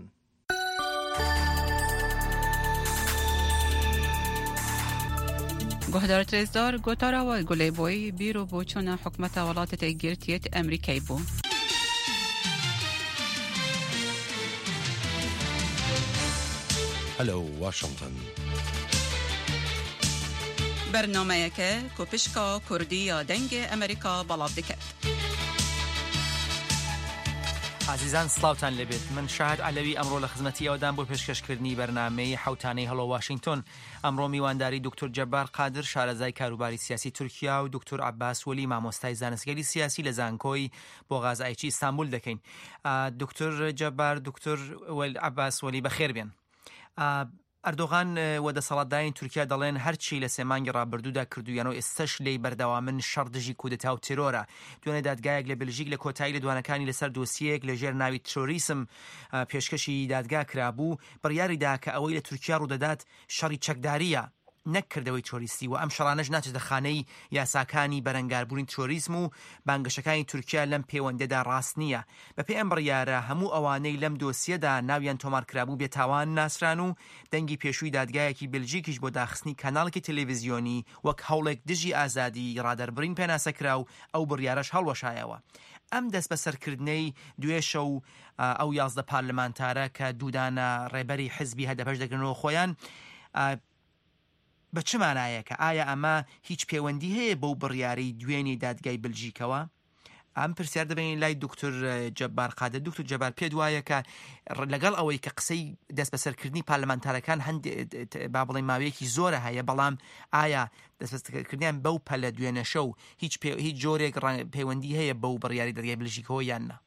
گهدارت رزدار گۆتاراوە گولەی بۆی بیرۆ بۆچوونە حکومەتە وڵاتە تێگیرتێت ئەمریکای بوو. هەلو واشنگتن. برنامه‌یەکە کۆپشکا کوردی یا دەنگ ئەمریکا بەڵاو دەکات. عزیزان سلااوتان لەبێت. من شاهد علەوی ئەمڕۆ لە خزمەتی ئەودان بۆ پێشکەشکردنی بەرنامەی حوتانەی هەڵۆ واشنگتن. ئەمڕۆ میوانداری دکتۆر جەبار قادر شارەزای کاروباری سیاسی تورکیا و دکتۆر عەباس وەلی مامۆستای زانستگەری سیاسی لە زانکۆی بۆ غازایکی ئیستانبول دەکەین. دکتۆر جەبار دکتۆر عەباس وەلی بەخێر بێن. ئەردۆغان و دەسەڵاتدارانی تورکیا دەڵێن هەرچی لە سێمانگی ڕابردوودا کردویانەوە ئێستش لێی بەردەوامن شەڕ دژی کودتا و تیرۆرە. دوێنێ دادگایەک لە بلژیک لە کۆتایی لە دوانەکانی لەسەر دۆسیەک لە ژێر ناوی ترۆریسم پێشکەشی دادگا کرابوو بڕیاریدا کە ئەوەی لە تورکیا ڕوودەدات شەڕی چەکداریە نەکردەوەی تۆریستی و ئەم شەڕانەش ناچێتە خانەی یاساکانی بەرەنگاربوونی تۆریسم و بانگەشەکانی تورکیا لەم پەیوەندەدا ڕاست نییە. بەپێی ئەم بڕیارە هەموو ئەوانەی لەم دۆسیەدا ناویان تۆمار کرابوو بێتاوان ناسران و دەنگی پێشووی دادگایەکی بلژیکیش بۆ داخستنی کاناڵێکی تەلەڤیزیۆنی وەک هەوڵێک دژی ئازادی ڕادەربڕین پێناسەکرا و ئەو بڕیارەش هەڵوەشایەوە. ئەم دەست بەسەرکردنەی دوێشە و ئەو یازدە پارلەمانتارە کە دوودانە ڕێبەری حزبی هەدەپەش دەگرنەوە خۆیان بە چ مانایەکە؟ ئایا ئەمە هیچ پەیوەندی هەیە بەو بڕیارەی دوێنێ دادگای بلژیکەوە؟ ئەم پرسیار دەبێنین لای دکتۆر جەبار قادر. دکتۆر جەبار پێت وایە کە لەگەڵ ئەوەی کە قسەی دەست بەسەرکردنی پارلەمانتارەکان هەندێک با بڵێن ماوەیەکی زۆرە هەیە، بەڵام ئایا دەست بەسەرکردنیان بەو پەلە دوێنەشە و هیچ هیچ جۆرێک پەیوەندی هەیە بەو بڕیاری دەرگای بلژیکەوە یان نە؟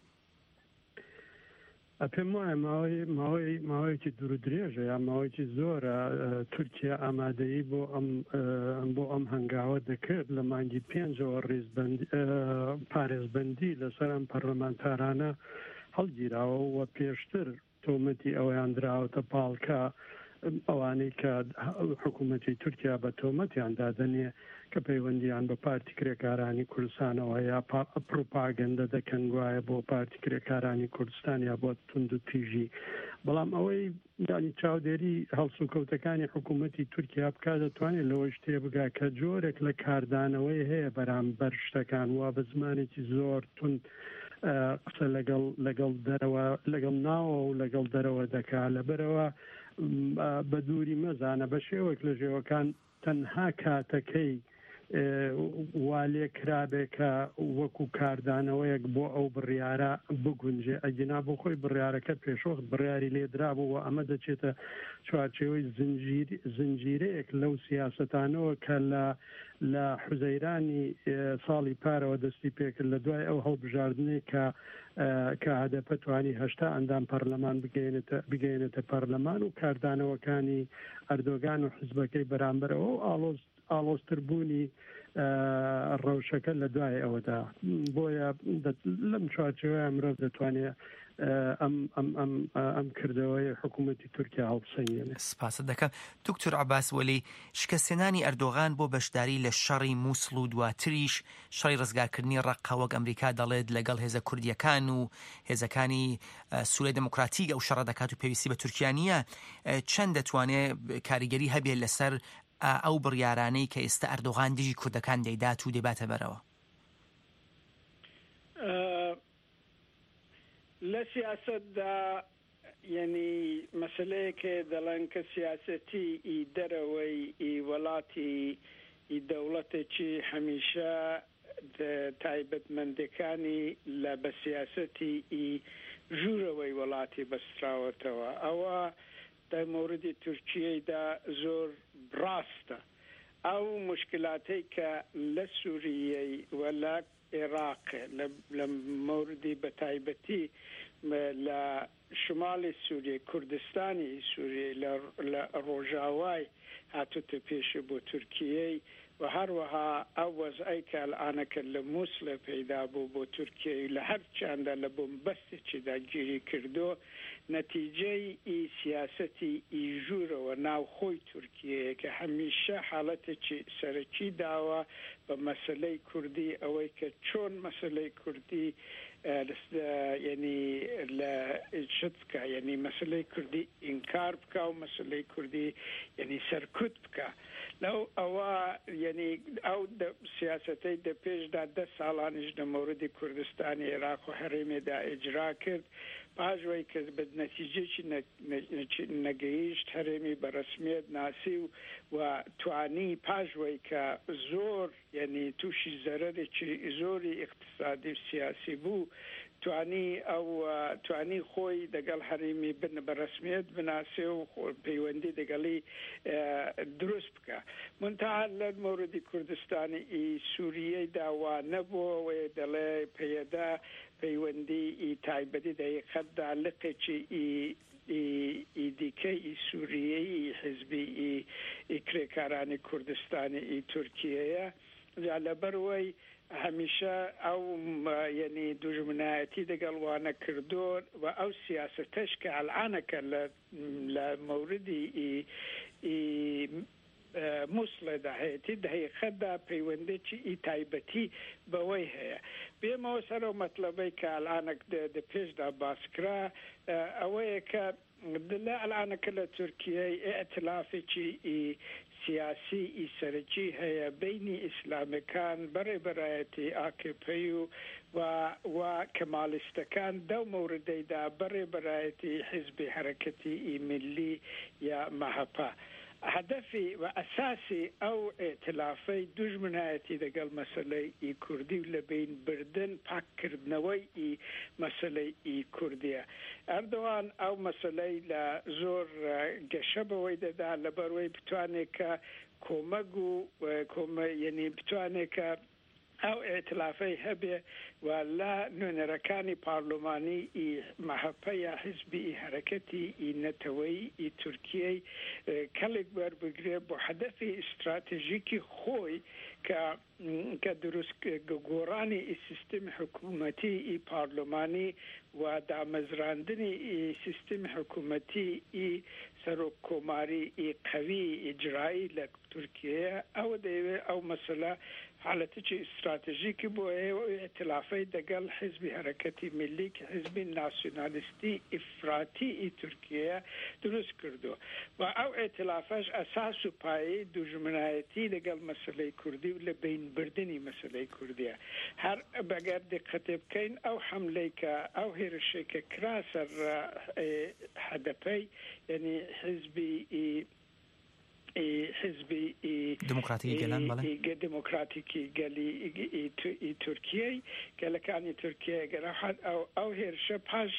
پێم وایە ماوەی ماوەی ماوەیەکی دوور درێژە یا ماوەیەکی زۆرە تورکیا ئامادەیی بۆ ئەم بۆ ئەم هەنگاوە دەکرد لە مانگی پێنجەوە ڕێزبەندی پارێزبەندی لەسەر ئەم پەرلەمانتارانە هەڵگیراوە و پێشتر تۆمەتی ئەویان دراوەتە پاڵکە ئەوانەی کە حکوومەتی تورکیا بە تۆمەتیان دادەنێ کە پەیوەندیان بە پارتی کرێکارانی کوردستانەوە یا پروپاگەندە دەکەن گوایە بۆ پارتی کرێکارانی کوردستان یا بۆ تونند و تیژی. بەڵام ئەوەی دانی چاودێری هەڵسوکەوتەکانی حکوومەتی تورکیا بکات دەتوانێت لەوەی شتێ بگا کە جۆرێک لە کاردانەوەی هەیە بەرامبەر شتەکان وا بە زمانێکی زۆر تون قسە لەگەڵ لەگەڵ دەرەوە لەگەڵ ناوە و لەگەڵ دەرەوە دەکا لەبەرەوە بە دووری مەزانە بە شێوەک لە ژێوەکان تەنها کاتەکەی وا لێ کرابێکە وەکو کاردانەوەیەک بۆ ئەو بڕیارە بگونجێ ئەگینا بۆ خۆی بڕیارەکە پێشوەخت بڕیاری لێدرابوو و ئەمە دەچێتە چوارچێوەی زنجیرەیەک لەو سیاسەتانەوە کە لە لە حوزەیرانی ساڵی پارەوە دەستی پێکرد لە دوای ئەو هەڵبژاردنەی کە کە هەدەپە توانی هەشتا ئەندام پەرلەمان بگەێنێتە پەرلەمان و کاردانەوەکانی ئەردۆگان و حزبەکەی بەرامبەرەوە و ئاڵۆز ئاڵۆستربوونی ڕەوشەکە لە دوای ئەوەدا. بۆیە لەم چوارچێوەیە مرۆڤ دەتوانێت ئەم کردەوەی حکوومەتی تورکیا هەڵبسەنگێنێت. سپاست دەکەم. دکتۆر عەباس وەلی، شکستێنانی ئەردۆغان بۆ بەشداری لە شەڕی مووسڵ و دواتریش شەڕی ڕزگارکردنی ڕەققە وەک ئەمریکا دەڵێت لەگەڵ هێزە کوردیەکان و هێزەکانی سوورەی دموکراتیک ئەو شەڕە دەکات و پێویستی بە تورکیا نییە، چەند دەتوانێت کاریگەری هەبێت لەسەر ئەو بڕیارانەی کە ئێستا ئەردۆغان دژی کوردەکان دەیدات و دەباتە بەرەوە؟ لە سیاسەتدا یعنی مەسلەیەکێ دەڵێن کە سیاسەتی ئی دەرەوەی ئی وڵاتی ئی دەوڵەتێکی هەمیشە تایبەتمەندەکانی لە بە سیاسەتی ئی ژوورەوەی وڵاتی بەستراوەتەوە. ئەوە در مورد تورکیەدا زۆر ڕاستە. ئەو مشکلاتەی کە لە سووریەی و لە عێراق لە موردی بەتایبەتی لە شمالی سووریە کوردستانی سووریە لە ڕۆژاوای هاتوتە پێشە بۆ تورکیەی و هەروەها ئەو وەزعی کە ئەلانەکە لە مووسڵە پەیدا بوو بۆ تورکیە لە هەر چاندا لە بۆمبەستێکیدا گیری کردو نەتیجەی ئی سیاسەتی ئی ژوورەوە ناوخۆی تورکیەیە کە هەمیشە حاڵەتێکی سەرەکی داوە بە مەسەلەی کوردی ئەوەی کە چۆن مەسەلەی کوردی یعنی لە شت بکە یعنی مەسەلەی کوردی ئینکار بکە و مەسەلەی کوردی یعنی سەرکوت بکە. لەو ئەوە یعنی ئەو سیاسەتەی دە پێشدا دە ساڵانیش لە مەوردی کوردستانی عێراق و هەرێمێدا ئیجرا کرد، پاژوەی کە بە نەتیجەیەکی نەگەیشت هەرێمی بەڕسمیت ناسی و و توانی پاژوەی کە زۆر یعنی تووشی زەرەرێکی زۆری اقتصادی و سیاسی بوو توانی ئەو توانی خۆی دەگەڵ هەرێمی بن بەڕسمیت بناسێ و پەیوەندی دەگەڵی دروست بکە. منتها لە مەوردی کوردستانی ئی سووریەی داوا نەبووە دەڵێ پەیەدا پەیوەندی ئی تایبەتی دەیقەتدا لقێکی ئی دیکەی ئی سووریەی حزبی ئی کرێکارانی کوردستانی ئی تورکیەیە لەبەرەوەی هەمیشە ئەو یعنی دوژمنایەتی دەگەڵوانە کردو و ئەو سیاسەتەش کە ئەلعانەکە لە مەوردی مووسڵێدا هەیەی دەیقەتدا پەیوەندێکی ئی تایبەتی بەوەی هەیە. بێمەوە سەرەوە مەطلبەی کە ئەلعانەک دە پێشدا باسکرا ئەوەیە کە لە ئەلعانەکە لە تورکیای ئێتلافێکی سیاسی ئی سەرەکی هەیە بینی ئیسلامەکان بەڕێبەرایەتی ئاکێپەی و و کەماڵیستەکان دەو مەوردەیدا بەڕێبەرایەتی حیزبی حرەکەتی ملی یا مەهەپا هدفی و ئەساسی ئەو ئێتلافەی دوژمنایەتی لەگەڵ مەسەلەی کوردی و لە بین بردن پاککردنەوەی مەسەلەی کوردیە. ئەردوان ئەو مەسەلەی لە زۆر گەشەبەوەی دەدا لەبەرەوەی بتوانێت کە کۆمەک و یعنی بتوانێت کە ئەو ئێتلافەی هەبێ و لە نوێنەرەکانی پارلۆمانی مەهەپە یا حیزبی حرەکەتی نەتەوەیی تورکیای کەڵێک وەربگرێ بۆ هەدەفی ئستراتێژیکی خۆی کە کە دروست گۆڕانی سیستم حکوومەتی پارلۆمانی و دامەزراندنی سیستم حکوومەتی سەرۆک کۆماری قەوی ئیجرایی لە تورکیە ئەوە دەیەوێت ئەو مەسەلە حالەتێکی استراتێژیکی بۆ ئێتلافەی دەگەڵ حیزبی حرەکەتی ملی کە حیزبی ناسیۆنالیستی ئیفراتی تورکیە دروست کردو و ئەو ئێتلافەش ئەساس و پایەی دوژمنایەتی لەگەڵ مەسەلەی کوردی و لە بینبردنی مەسەلەی کوردیە. هەر بەگەر دقەتێ بکەین ئەو حملەی کە ئەو هێرشەی کە کرا سەر هەدەپەی یعنی حیزبی حزبی دموکراتیکی گەلان بەڵێ دموکراتیکی گەلی تورکیای گەلەکانی تورکیای گەڕاحات ئەو هێرشە پاش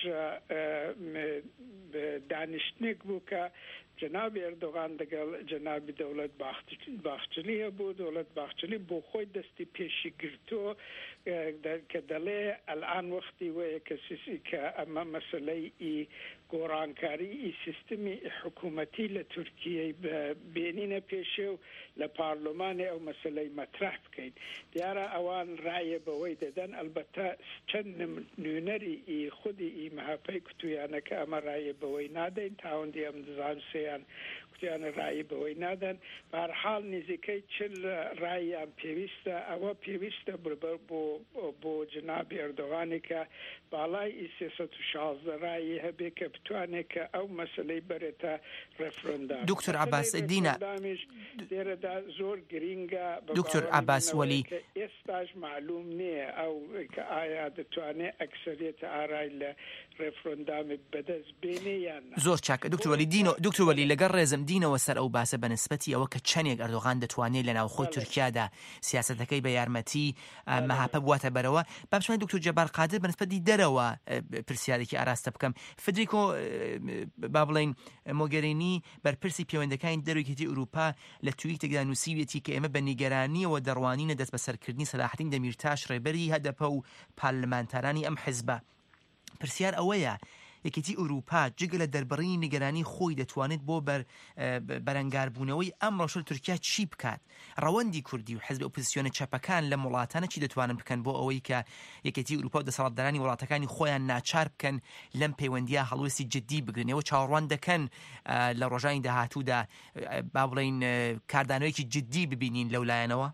دانیشتنێک بوو کە جناب ئەردۆغان دەگەڵ جنابی دەوڵەت باخچلی هەبوو. دەوڵەت باخچلی بۆ خۆی دەستی پێشی گرتۆ کە دەڵێ ئەلان وەختی وەیە کە سیسی کە ئەمە مەسەلەی گۆڕانکاری سیستمی حکوومەتی لە تورکیای بێنینە پێشێ و لە پارلۆمانی ئەو مەسەلەی مەترح بکەین. دیارە ئەوان ڕایە بەوەی دەدەن ئەلبەتە چەند نوێنەری خودی مەهەپەی کوتویانەکە ئەمە ڕایە بەوەی نادەین تاوەندی ئەم دزان سێیان کوتیانە ڕایی بەوەی نادەن. بەهەرحاڵ نزیکەی چل ڕاییان پێویستە ئەوە پێویستە بڕبەر بۆ جنابی ئەردۆغانی کە باڵای سێسەد و شازدە ڕایی هەبێ کە بتوانێت کە ئەو مەسەلەی بەرێتە ڕێفرەندام. دکتۆر عەباس دینە لێرەدا زۆر گرینگە دکتۆر عەباس وەلی ئێستاش معلوم نییە ئەو کە ئایا دەتوانێت ئەکسەریەتە ئارای لە ڕێفرەندامی بەدەست بێنێ یان زۆر چاکە. دکتۆر وەلی دینۆ دکتۆر وەلی لەگەڵ ڕێزم دینەوە سەر ئەو باسە بەنسبەتی ئەوە کە چەندێک ئەردۆغان دەتوانێت لە ناوخۆی تورکیادا سیاسەتەکەی بە یارمەتی مەهاپە بواتە بەرەوە. با بچمە دکتۆر جەبار قادر بەنسبەتی دەرەوە پرسیارێکی ئاراستە بکەم. فدریکۆ با بڵێن مۆگەرینی بەرپرسی پەیوەندەکانی دەرەوەیەتی ئوروپا لە توییتێکدا نووسیوێتی کە ئێمە بە نیگەرانیەوە دەڕوانینە دەست بەسەرکردنی سەلاحەدین دەمیرتاش ڕێبەری هەدەپە و پارلەمانتارانی ئەم حیزبە. پرسیار ئەوەیە یەکێتی ئوروپا جگە لە دەربڕینی نیگەرانی خۆی دەتوانێت بۆ بەرەنگاربوونەوەی ئەم ڕۆژە تورکیا چی بکات؟ ڕەوەندی کوردی و حیزب ئۆپۆزیسیۆنە چەپەکان لە وڵاتانە چی دەتوانن بکەن بۆ ئەوەی کە یەکێتی ئوروپا و دەسەڵاتدارانی وڵاتەکانی خۆیان ناچار بکەن لەم پەیوەندیە هەڵوێستی جدی بگرنەوە چاوەڕوان دەکەن لە ڕۆژانی داهاتوودا با بڵێن کاردانەوەیەکی جدی ببینین لەولایەنەوە؟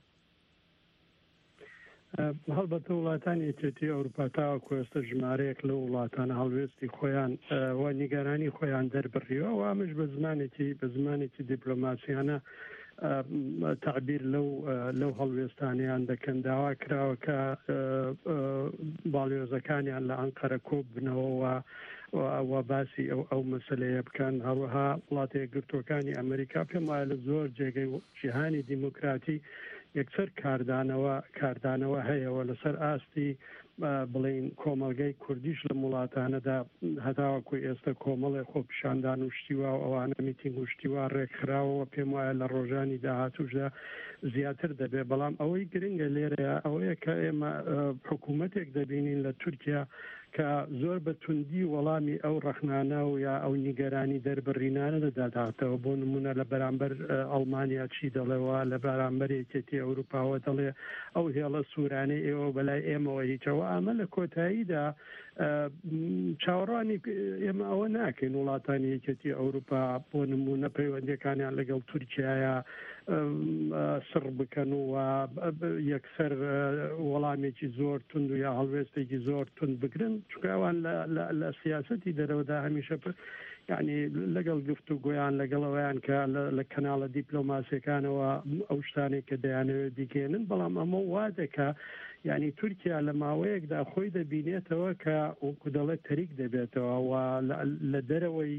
هەڵبەتە وڵاتانی یەکێتی ئەوروپا تاوەکو ئێستا ژمارەیەک لە وڵاتانە هەڵوێستی خۆیان و نیگەرانی خۆیان دەربڕیەوە و ئەمەش بە زمانێکی بە زمانێکی دیپلۆماسیانە تعبیر لەو لەو هەڵوێستانیان دەکەن. داوا کراوە کە باڵیۆزەکانیان لە ئەنقەرە کۆب بنەوە و باسی ئەو ئەو مەسەلەیە بکەن. هەروەها وڵاتە یەکگرتووەکانی ئەمریکا پێم وایە لە زۆر جێگەی جیهانی دیموکراتی یەکسەر کاردانەوە کاردانەوە هەیەەوە لەسەر ئاستی بڵین کۆمەلگەی کوردیش لە وڵاتانەدا هەتاوەکوی ئێستا کۆمەڵی خۆپیشاندان و شتیوا و ئەوانە میتینگ و شتیوا ڕێکخراوەوە پێم وایە لە ڕۆژانی داهاتووشدا زیاتر دەبێت. بەڵام ئەوەی گرنگە لێرەیە ئەوەیە کە ئێمە حکوومەتێک دەبینین لە تورکیا کە زۆر بە توندی وەڵامی ئەو ڕەخنانە و یا ئەو نیگەرانی دەربڕینانە دەداتەوە. بۆ نمونە لە بەرامبەر ئەڵمانیا چی دەڵێەوە لە بەرامبەر یەکێتی ئەوروپاوە دەڵێ ئەو هێڵە سوورانەی ئێوە بەلای ئێمەوە هیچەوە. ئەمە لە کۆتاییدا چاوەڕوانی ئێمە ئەوە ناکەین وڵاتانی یەکێتی ئەوروپا بۆ نمونە پەیوەندیەکانیان لەگەڵ تورکیایە سڕ بکەن و یەکسەر وەڵامێکی زۆر تند و یا هەڵوێستێکی زۆر تند بگرن، چونکە ئەوان لە سیاسەتی دەرەوەدا هەمیشە یعنی لەگەڵ گفت و گویان لەگەڵەوەیان کە لە کەناڵە دیپلۆماسیەکانەوە ئەو شتانێک کە دەیانەوێت دیکێنن. بەڵام ئەمە وا دەکا یعنی تورکیا لە ماوەیەکدا خۆی دەبینێتەوە کە وەکو دەڵێت تەریک دەبێتەوە و لە دەرەوەی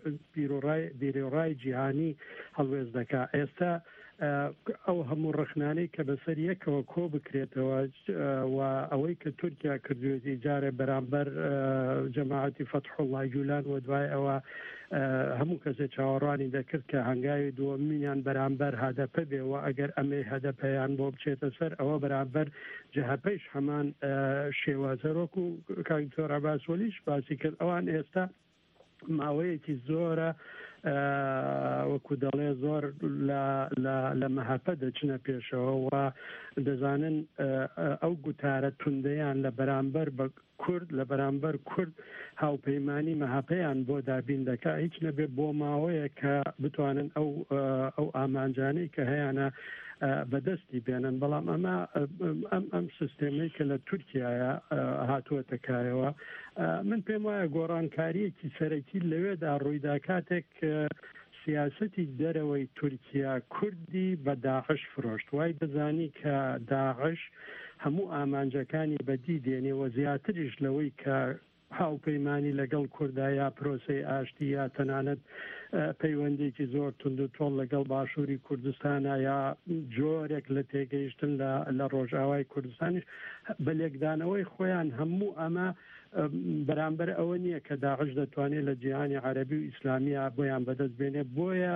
بیرۆڕای جیهانی هەڵوێز دەکا. ئێستا ئەو هەموو ڕخنانەی کە بەسەر یەکەوە کۆ بکرێتەوە و ئەوەی کە تورکیا کردوێتی جارێ بەرامبەر جەماعەتی فەتحوڵڵای جولان و دوای ئەوە هەموو کەسێ چاوەڕوانی دەکرد کە هەنگاوی دووەمینیان بەرامبەر هەدەپە بێەوە ئەگەر ئەمێ هەدەپەیان بۆ بچێتە سەر ئەوە بەرامبەر جەهەپەیش هەمان شێوازەرۆک و کاکتۆر عەباس وەلیش باسی کرد. ئەوان ئێستا ماوەیەکی زۆرە وەکو دەڵێ زۆر لە مەهەپە دەچنە پێشەوە و دەزانن ئەو گوتارە توندەیان لە بەرامبەر بە کورد لە بەرامبەر کورد هاوپەیمانی مەهەپەیان بۆ دابین دەکا هیچ نەبێ بۆ ماوەیە کە بتوانن ئەو ئەو ئامانجانەی کە هەیەە بەدەستی بێنن. بەڵام ئەمە ئەم ئەم سیستێمەی کە لە تورکیایە هاتووەتەکایەوە من پێم وایە گۆڕانکاریەکی سەرەکی لەوێدا ڕوویدا کاتێک سیاسەتی دەرەوەی تورکیا کوردی بە داعش فرۆشت. وای دەزانی کە داعش هەموو ئامانجەکانی بەدی دێنێەوە زیاتریش لەوەی کە هاوپەیمانی لەگەڵ کوردایە پرۆسی ئاشتی یا تەنانەت پەیوەندێکی زۆر تونند و تۆڵ لەگەڵ باشووری کوردستانە یا جۆرێک لە تێگەیشتن لە ڕۆژاوای کوردستانیش بە لێکدانەوەی خۆیان هەموو ئەمە بەرامبەر ئەوە نییە کە داعش دەتوانێت لە جیهانی عەرەبی و ئیسلامیە بۆیان بەدەست بێنێ بۆیە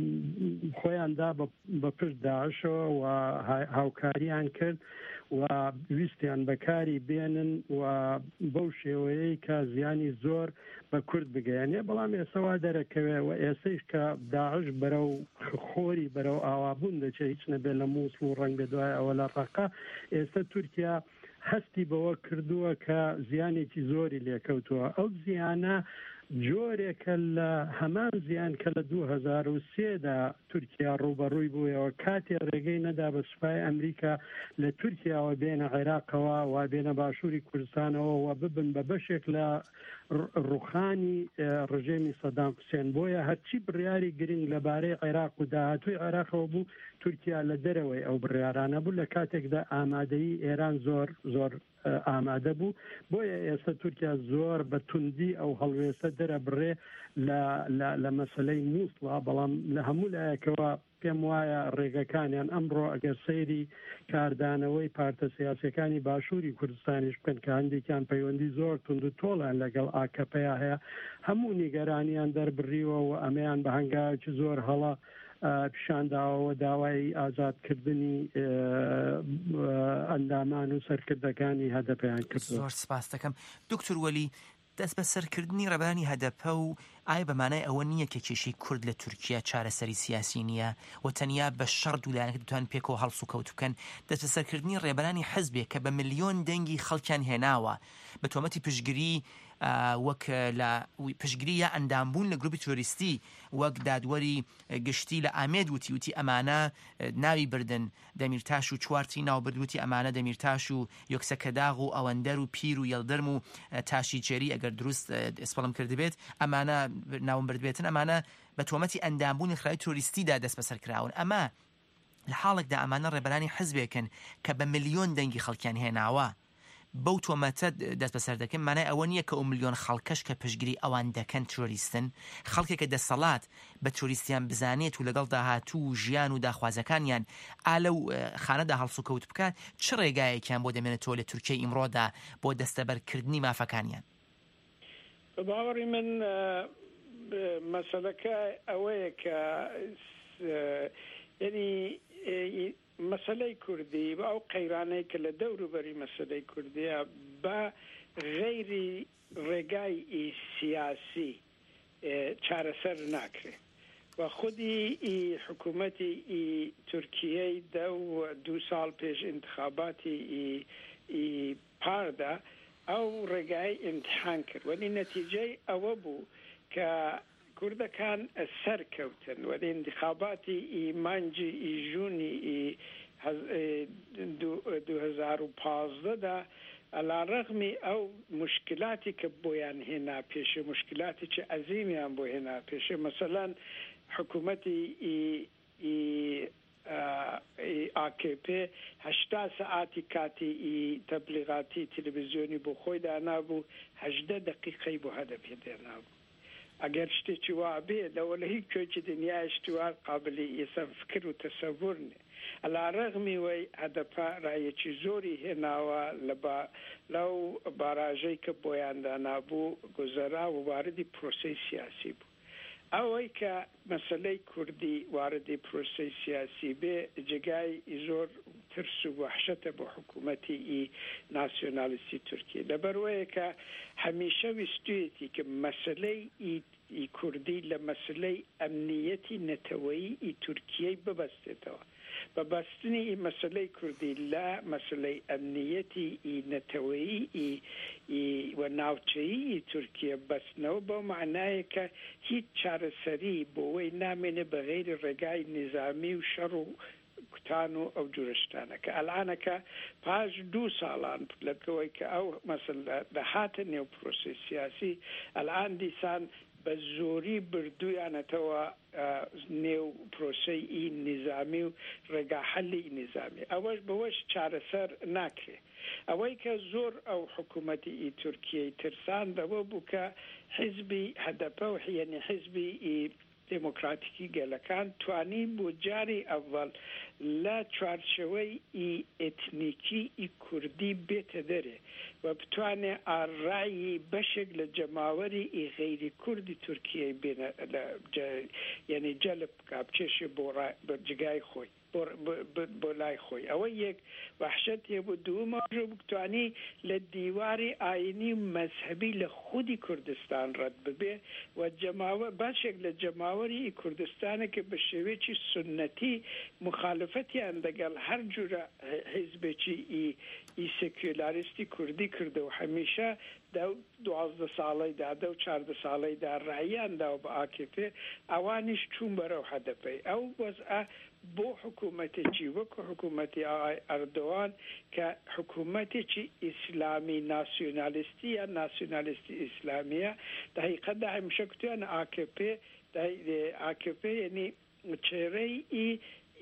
خۆیاندا بە پشت داعشەوە و هاوکاریان کرد و ویستیان بەکاری بێنن و بەو شێوەیەی کە زیانی زۆر بە کورد بگەیانێ. بەڵام ئێسەوا دەرەکەوێ و ئێسەیش کە داعش بەرەو خۆری بەرەو ئاوابوون دەچێت هیچ نەبێت لە مووسڵ و ڕەنگە دوای ئەوە لە ڕەقە ئێستا تورکیا هەستی بەوە کردووە کە زیانێکی زۆری لێکەوتووە. ئەو زیانە جۆرێکە لە هەمان زیان کە لە دوو هەزار و سێدا تورکیا ڕوبەڕووی بوویەوە کاتێ ڕێگەی نەدا بە سوپای ئەمریکا لە تورکیاوە بێنە عێراقەوە و بێنە باشووری کوردستانەوە و ببن بە بەشێک لە ڕوخانی ڕژێمی سەدام حوسێن. بۆیە هەرچی بڕیاری گرنگ لەبارەی عێراق و داهاتووی عێراقەوە بوو تورکیا لە دەرەوەی ئەو بڕیارانە بوو لە کاتێکدا ئامادەیی ئێران زۆر زۆر ئامادە بوو. بۆیە ئێستا تورکیا زۆر بە توندی ئەو هەڵوێستە دەرە بڕێ لە مەسلەی مووسڵا. بەڵام لە هەموو لایەکەوە پێم وایە ڕێگەکانیان ئەمڕۆ ئەگەر سەیری کاردانەوەی پارتە سیاسەکانی باشووری کوردستانیش بکەن کە هەندێکیان پەیوەندی زۆر تند و تۆڵیان لەگەڵ ئاکەپەیە هەیە هەموو نیگەرانیان دەربڕیوە و ئەمەیان بە هەنگاوێکی زۆر هەڵە پیشانداوەوە داوای ئازادکردنی ئەندامان و سەرکردەکانی هەدەپەیان کرد. زۆر سپاس دەکەم دکتۆر وەلی. دەست بە سەرکردنی ڕێبەرانی هەدەپە و ئایا بەمانای ئەوە نییە کە کێشەی کورد لە تورکیا چارەسەری سیاسی نییە و تەنیا بە شەڕ دوولانەکە دەتوان پێکەوە هەڵس و کەوت بکەن. دەست بە سەرکردنی ڕێبەرانی حەزبێک کە بە ملیۆن دەنگی خەڵکیان هێناوە بە تۆمەتی پشتگیری وەک لە پشتگیری یا ئەندامبوون لە گروپی تۆریستی وەک دادوەری گشتی لە ئامێد وتی وتی ئەمانە ناوی بردن دەمیرتاش و چوارتی ناوبردوتی ئەمانە دەمیرتاش و یۆکسەکەداغ و ئەوەندەر و پیر و یەڵدەرم و تاشی چێری ئەگەر دروست ئسپڵم کردبێت ئەمانە ناوم بردبێتن ئەمانە بە تۆمەتی ئەندامبوونی خرای تۆریستیدا دەست بەسەر کراون. ئەمە لە حاڵێکدا ئەمانە ڕێبەرانی حزبێکن کە بە ملیۆن دەنگی خەڵکیان هێناوە بەو تۆمەتە دەست بەسەر دەکەن. مانای ئەوە نییە کە ئەو ملیۆن خەڵکەش کە پشتگیری ئەوان دەکەن تۆریستن خەڵکێکە دەسەڵات بە تۆریستیان بزانێت و لەگەڵ داهاتوو و ژیان و داخوازەکانیان ئالە و خانەدا هەڵس و کەوت بکات چ ڕێگایەکیان بۆ دەمێنێتەوە لە تورکیای ئیمڕۆدا بۆ دەستەبەرکردنی مافەکانیان؟ باوەڕی من مەسەلەکە ئەوەیە کە یعنی مەسەلەی کوردی بە ئەو قەیرانەی کە لە دەوروبەری مەسەلەی کوردیە بە غەیری ڕێگای سیاسی چارەسەر ناکرێت و خودی حکوومەتی تورکیەی دە و دوو ساڵ پێش انتخاباتی پاردا ئەو ڕێگای ئیمتحان کرد وەلی نەتیجەی ئەوە بوو کە کوردەکان سەرکەوتن وەلی انتخاباتی مانجی ژوونی دوو هەزار و پانزدەدا ئەلا ڕەغمی ئەو مشکلاتی کە بۆیان هێنا پێشێ مشکلاتی چه عەزیمیان بۆ هێنا پێشێ مەسەلەن حکوومەتی ئاکێپێ هەشتا سەعاتی کاتی تەبلیغاتی تەلەڤیزیۆنی بۆ خۆی دانابوو هەژدە دقیقەی بۆ هەدەپێ دێنابوو. ئەگەر شتێکی وا بێ لەوە لە هیچ کوێکی دنیای شتیوار قابلی ئێستا فکر و تەسەڤور نیە. ئەلا ڕەغمی وەی هەدەپا ڕایەکی زۆری هێناوە لەو باراژەی کە بۆیان دانابوو گوزەرا و واردی پرۆسەی سیاسی بوو. ئەوەی کە مەسەلەی کوردی واردی پرۆسەی سیاسی بێ جگای زۆر ترس و وحشەتە بۆ حکوومەتی ناسیۆنالیستی تورکیە لەبەرەوەیە کە هەمیشە ویستویەتی کە مەسەلەی کوردی لە مەسەلەی ئەمنیەتی نەتەوەیی تورکیەی ببەستێتەوە. بەبەستنی مەسەلەی کوردی لە مەسەلەی ئەمنیەتی نەتەوەیی و ناوچەیی تورکیە بەستنەوە بەو معنایە کە هیچ چارەسەری بۆەوەی نامێنێ بە غەیری ڕێگای نظامی و شەڕ و کوتان و ئەو جورشتانە کە ئەلانەکە پاش دوو ساڵان لەکەوەی کە ئەو مەسەلە دەهاتە نێو پرۆسەی سیاسی ئەلان دیسان بە زۆری بردویانەتەوە نێو پرۆسەی نظامی و ڕێگاحەلی نظامی. ئەوەش بەوەش چارەسەر ناکرێ. ئەوەی کە زۆر ئەو حکوومەتی تورکیەی ترسان دەوە بوو کە حیزبی هەدەپە و یعنی حیزبی دموکراتیکی گەلەکان توانی بۆ جاری ئەڤەڵ لە چوارچەوەی ئێتنیکی کوردی بێتە دەرێ و بتوانێ ئاڕایی بەشێک لە جەماوەری غەیری کوردی تورکیەی بێنە یعنی جەلب بکا بچێشێ بۆ جگای خۆی بۆ لای خۆی. ئەوە یەک وحشەت هەبوو. دووەمەژە بتوانی لە دیواری ئاینی مەذهبی لە خودی کوردستان ڕەت ببێ و جەماوە باشێک لە جەماوەری کوردستانە کە بە شێوەیەکی سنەتی مخالفەتیان لەگەڵ هەر جورە حیزبێکی ئی سێکولاریستی کوردی کردە و هەمیشە دوازدە ساڵەی دا دە و چاردە ساڵەی دا ڕاییاندا و بە ئاکێپێ ئەوانیش چوون بەرەو هەدەپەی. ئەو وەزعە بۆ حکوومەتێکی وەکو حکوومەتی ئەردۆغان کە حکوومەتێکی ئیسلامی ناسیۆنالیستی یا ناسیۆنالیستی ئیسلامیە دەحیقەتدا هەمیشە کوتیانە ئاکێپێ ئاکێپێ یعنی چێرەی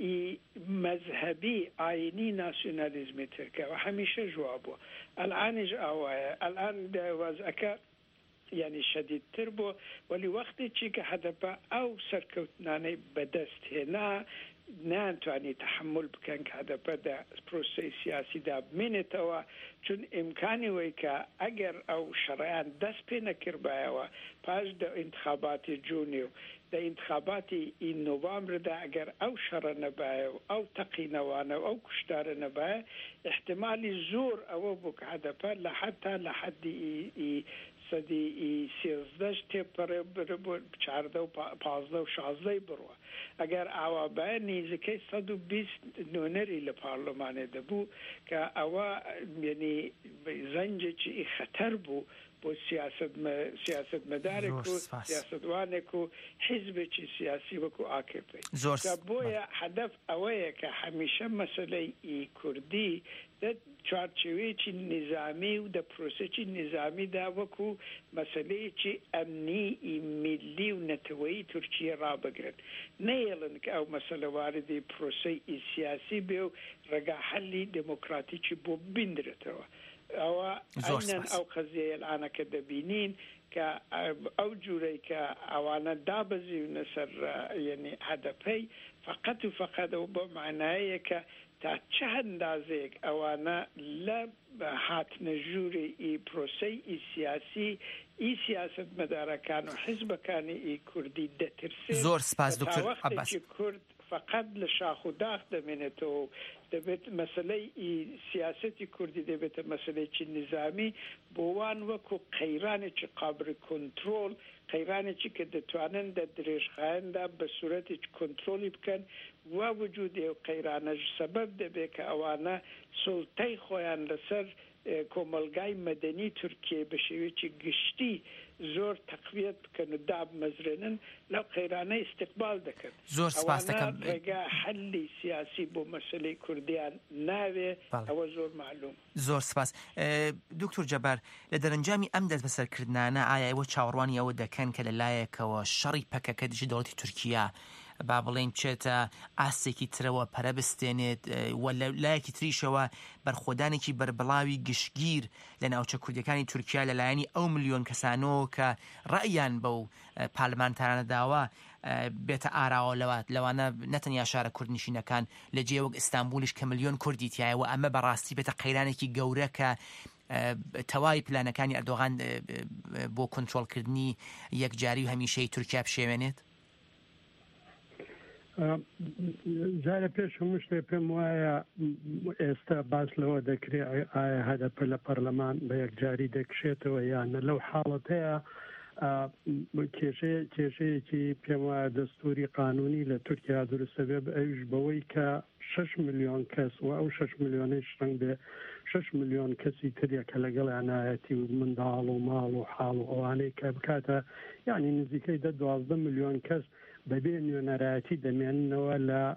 مذهبی ئاینی ناسیۆنالیزمی ترکە و هەمیشە جوا بووە. ئەلعانیش ئاوایە ئەلعان وەزعەکە یعنی شدیدتر بوو ولی وەختێکی کە هەدەپە ئەو سەرکەوتنانەی بەدەست هێنا ناتوانی تحمل بکەن کە هەدەپەدا پرۆسەی سیاسیدا بمێنێتەوە چون ئیمکانی وەی کە ئەگەر ئەو شەڕیان دەست پێ نەکردبایەوە پاش دە ئینتخاباتی جوونی و دە ئینتخاباتی ئین نۆڤامبردا ئەگەر ئەو شەڕە نەبایە و ئەو تەقینەوانە و ئەو کوشتارە نەبایە احتمالی زۆر ئەوە بوو کە هەدەپە لە حتا لە حەدی سەدی سێزدەش تێپەڕێ بۆ چاردە و پازدە و شازدەی بڕوە. ئەگەر ئاوابایە نیزەکەی سەد و بیست نۆنەری لە پارلەمانێ دەبوو کە ئەوە یعنی زەنجێکی خەتەر بوو بۆ سیاست مەدارێک و سیاستوانێک و حیزبێکی سیاسی وەکو ئاکێپێ. بۆیە هەدەف ئەوەیە کە هەمیشە مەسەلەی کوردی چوارچێوەیەکی نظامی و دە پرۆسەی نظامیدا وەکو مەسەلەیەکی ئەمنی میلی و نەتەوەیی تورکیە ڕابگرن. نەیەڵن کە ئەو مەسەلە واردی پرۆسەی سیاسی بێ و ڕێگاحەلی دموکراتیکی بۆ بندرێتەوە. ئەوە ئەینەن ئەو قەزیە ئەلعانەکە دەبینین کە ئەو جوورەی کە ئەوانە دابەزیونە سەر یعنی هەدەپەی فقط و فقط و بۆ معنایە کە تا چه هەندازێک ئەوانە لە هاتنە ژووری ئی پرۆسەی ئی سیاسی ئی سیاست مەدارەکان و حیزبەکانی ئی کوردی دەترسێت. زۆر سپاس دکتۆر عەباس. کورد فقط لە شاخ و داخ دەمێنێتەوە دەبێت مەسەلەی سیاسەتی کوردی دەبێتە مەسەلەیەکی نظامی بۆوان وەکو قەیرانێکی قابل کۆنترۆل قەیرانێکی کە دەتوانن دە درێژخایەندا بە سوورەتێک کۆنترۆلی بکەن وا وجودێ و قەیرانەش سەبەب دەبێت کە ئەوانە سوڵتەی خۆیان لەسەر کۆمەلگای مەدەنی تورکیە بە شێوەیەکی گشتی زۆر تەقویەت بکەن و دابمەزرێنن لەو قەیرانە ئیستیقبال دەکەن. زۆر سپاس دەکەم. ڕێگا حەلی سیاسی بۆ مەسەلەی کوردیان ناوێ ئەوە زۆر معلوم. زۆر سپاس. دکتۆر جەبار لە دەرەنجامی ئەم دەست بەسەرکردانە ئایا ئەوە چاوەڕوانی ئەوە دەکەن کە لەلایەکەوە شەڕی پەکەکە دژی دەوڵەتی تورکیا با بڵێن بچێتە ئاستێکی ترەوە پەرە بستێنێت و لە لایەکی تریشەوە بەرخۆدانێکی بربڵاوی گشتگیر لە ناوچە کوردەکانی تورکیا لەلایەنی ئەو ملیۆن کەسانەوە کە ڕەیان بەو پارلەمانتارانە داوە بێتە ئاراوە لەوات لەوانە نەتەنیا شارە کوردنشینەکان لە جێ وەک ئیستانبولیش کە ملیۆن کوردی تایەوە ئەمە بەڕاستی بێتە قەیرانێکی گەورە کە تەواوی پلانەکانی ئەردۆغان بۆ کۆنترۆڵکردنی یەکجاری و هەمیشەی تورکیا بشێوێنێت؟ جارە پێش هەموو شتێ پێم وایە ئێستا باس لەوە دەکرێت ئایا هەدەپە لە پەرلەمان بە یەکجاری دەکشێتەوە یانە لەو حاڵەتەیە کێشەیەکی پێم وایە دەستوری قانونی لە تورکیا دروستە بێ ئەوش بەوەی کە شش ملیۆن کەس و ئەو شش ملیۆنەی شتنگ بێ شش ملیۆن کەسی ترێکە لەگەڵ عنایەتی و منداڵ و ماڵ و حاڵ و ئەوانەی کە بکاتە یعنی نزیکەی دە دوازدە ملیۆن کەس بەبێ نوێنەرایەتی دەمێننەوە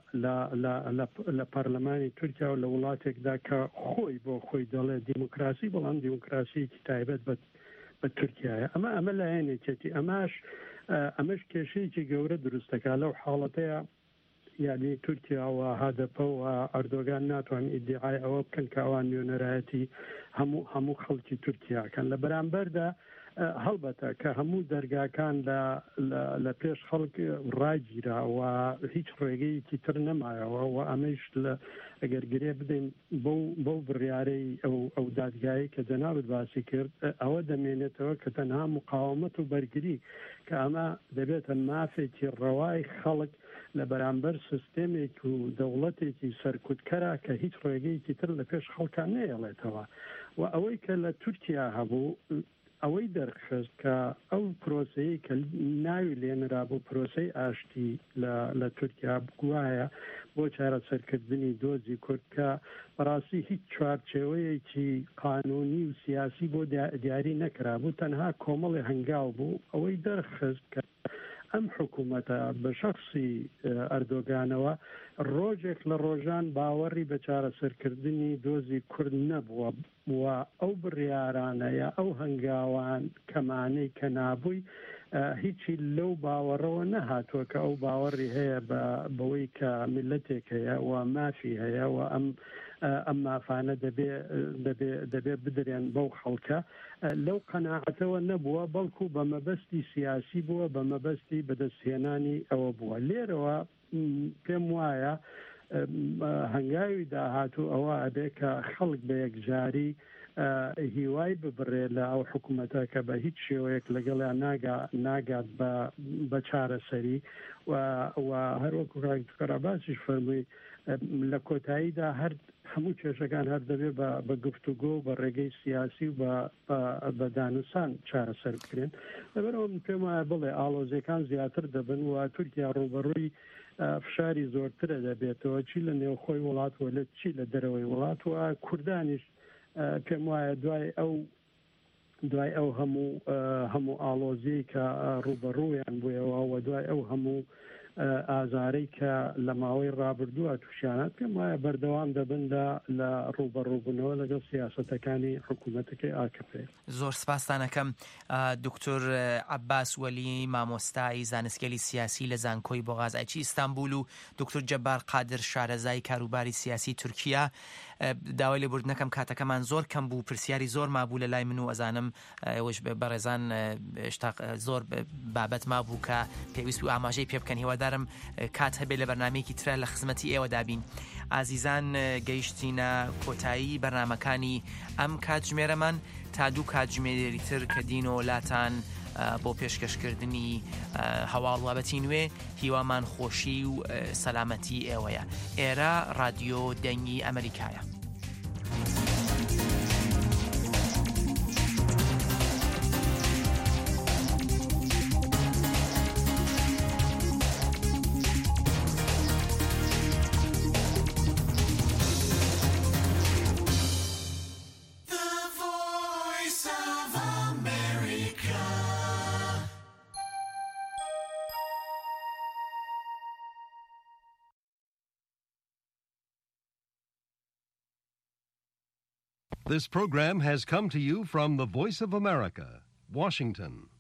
لە پەرلەمانی تورکیا و لە وڵاتێکدا کە خۆی بۆ خۆی دەڵێ دیموکراسی بەڵام دیموکراسیەکی تایبەت بە بە تورکیایە ئەمە ئەمە لایەنێکێتی ئەماش ئەمەش کێشەیەکی گەورە دروستەکە لەو حاڵەتەیە یعنی تورکیاوە هەدەپە و ئەردۆگان ناتوان ئیدعای ئەوە بکەن کە ئەوان نوێنەرایەتی هەموو هەموو خەڵکی تورکیاکەن لە بەرامبەردا هەڵبەتە کە هەموو دەرگاکان لە پێش خەڵک ڕاگیراوە هیچ ڕێگەیەکی تر نەمایەوە و ئەمەش لە ئەگەر گرێ بدەین بەو بڕیارەی ئەو دادگایی کە جەنابەت باسی کرد ئەوە دەمێنێتەوە کە تەنها مقاومەت و بەرگری کە ئەمە دەبێتە مافێکی ڕەوای خەڵک لە بەرامبەر سیستێمێک و دەوڵەتێکی سەرکوتکەرە کە هیچ ڕێگەیەکی تر لە پێش خەڵکان نەیەڵێتەوە و ئەوەی کە لە تورکیا هەبوو ئەوەی دەرخست کە ئەو پرۆسەیە کە ناوی لێنرا بۆ پرۆسەی ئاشتی لە تورکیا بگوایە بۆ چارەسەرکردنی دۆزی کورد کە بەڕاستی هیچ چوارچێوەیەکی قانونی و سیاسی بۆ دیاری نەکرا بوو تەنها کۆمەڵی هەنگاو بوو ئەوەی دەرخست کە ئەم حکوومەتە بە شخصی ئەردۆگانەوە ڕۆژێک لە ڕۆژان باوەڕی بە چارەسەرکردنی دۆزی کورد نەبووە و ئەو بڕیارانەیە ئەو هەنگاوان کەمانەی کە نابووی هیچی لەو باوەڕەوە نەهاتووە کە ئەو باوەڕی هەیە بەوەی کە میلەتێک هەیە و مافی هەیە و ئەم ئەم مافانە دەبێ بدرێن بەو خەڵکە لەو قەناعەتەوە نەبووە بەڵکو بە مەبەستی سیاسی بووە بە مەبەستی بەدەستهێنانی ئەوە بووە لێرەوە پێم وایە هەنگاوی داهاتوو ئەوە ئەبێ کە خەڵک بە یەکجاری هیوای ببڕێ لە ئەو حکوومەتە کە بە هیچ شێوەیەک لەگەڵیان ناگات بە چارەسەری و هەروەکو کاراباسیش فەرمووی لە کۆتاییدا هەر هەموو کێشەکان هەر دەبێت بە گفتوگۆ و بە ڕێگەی سیاسی و بە دانوسان چارەسەر بکرێن لەبەرەوە پێم وایە بڵێ ئاڵۆزیەکان زیاتر دەبن و تورکیا ڕوبەڕووی فشاری زۆرترە دەبێتەوە چی لە نێوخۆی وڵات و لە چی لە دەرەوەی وڵات و کوردانیش پێم وایە دوای ئەو دوای ئەو هەموو هەموو ئاڵۆزی کە ڕوبەڕوویان بوویەوە و دوای ئەو هەموو ئازارەی کە لە ماوەی ڕابردووە تووشیانات پێم وایە بەردەوام دەبندا لە ڕوبەڕووبوونەوە لەگەڵ سیاسەتەکانی حکوومەتەکەی ئاکەپێ. زۆر سپاسدانەکەم دکتۆر عەباس وەلی مامۆستای زانستگەلی سیاسی لە زانکۆی بۆغازایکی ئیستانبول و دکتۆر جەبار قادر شارەزای کاروباری سیاسی تورکیا داوای لێبوردنەکەم کاتەکەمان زۆر کەم بوو پرسیاری زۆر مابوو لە لای من و ئەزانم وش بەڕێزان زۆر بابەت مابوو کە پێویست و ئاماژەی پێ بکەن هیوادارم کات هەبێ لە بەرنامەیەکی ترە لە خزمەتی ئێوە دابین. ئازیزان گەیشتینە کۆتایی بەرنامەکانی ئەم کاتژمێرەمان تا دوو کاتژمێری تر کە دین و وڵاتان بۆ پێشکەشکردنی هەواڵ وابەتی نوێ هیوامان خۆشی و سەلامەتی ئێوەیە. ئێرە رادیۆ دەنگی ئەمریکایە. This program has come to you from the Voice of America, Washington.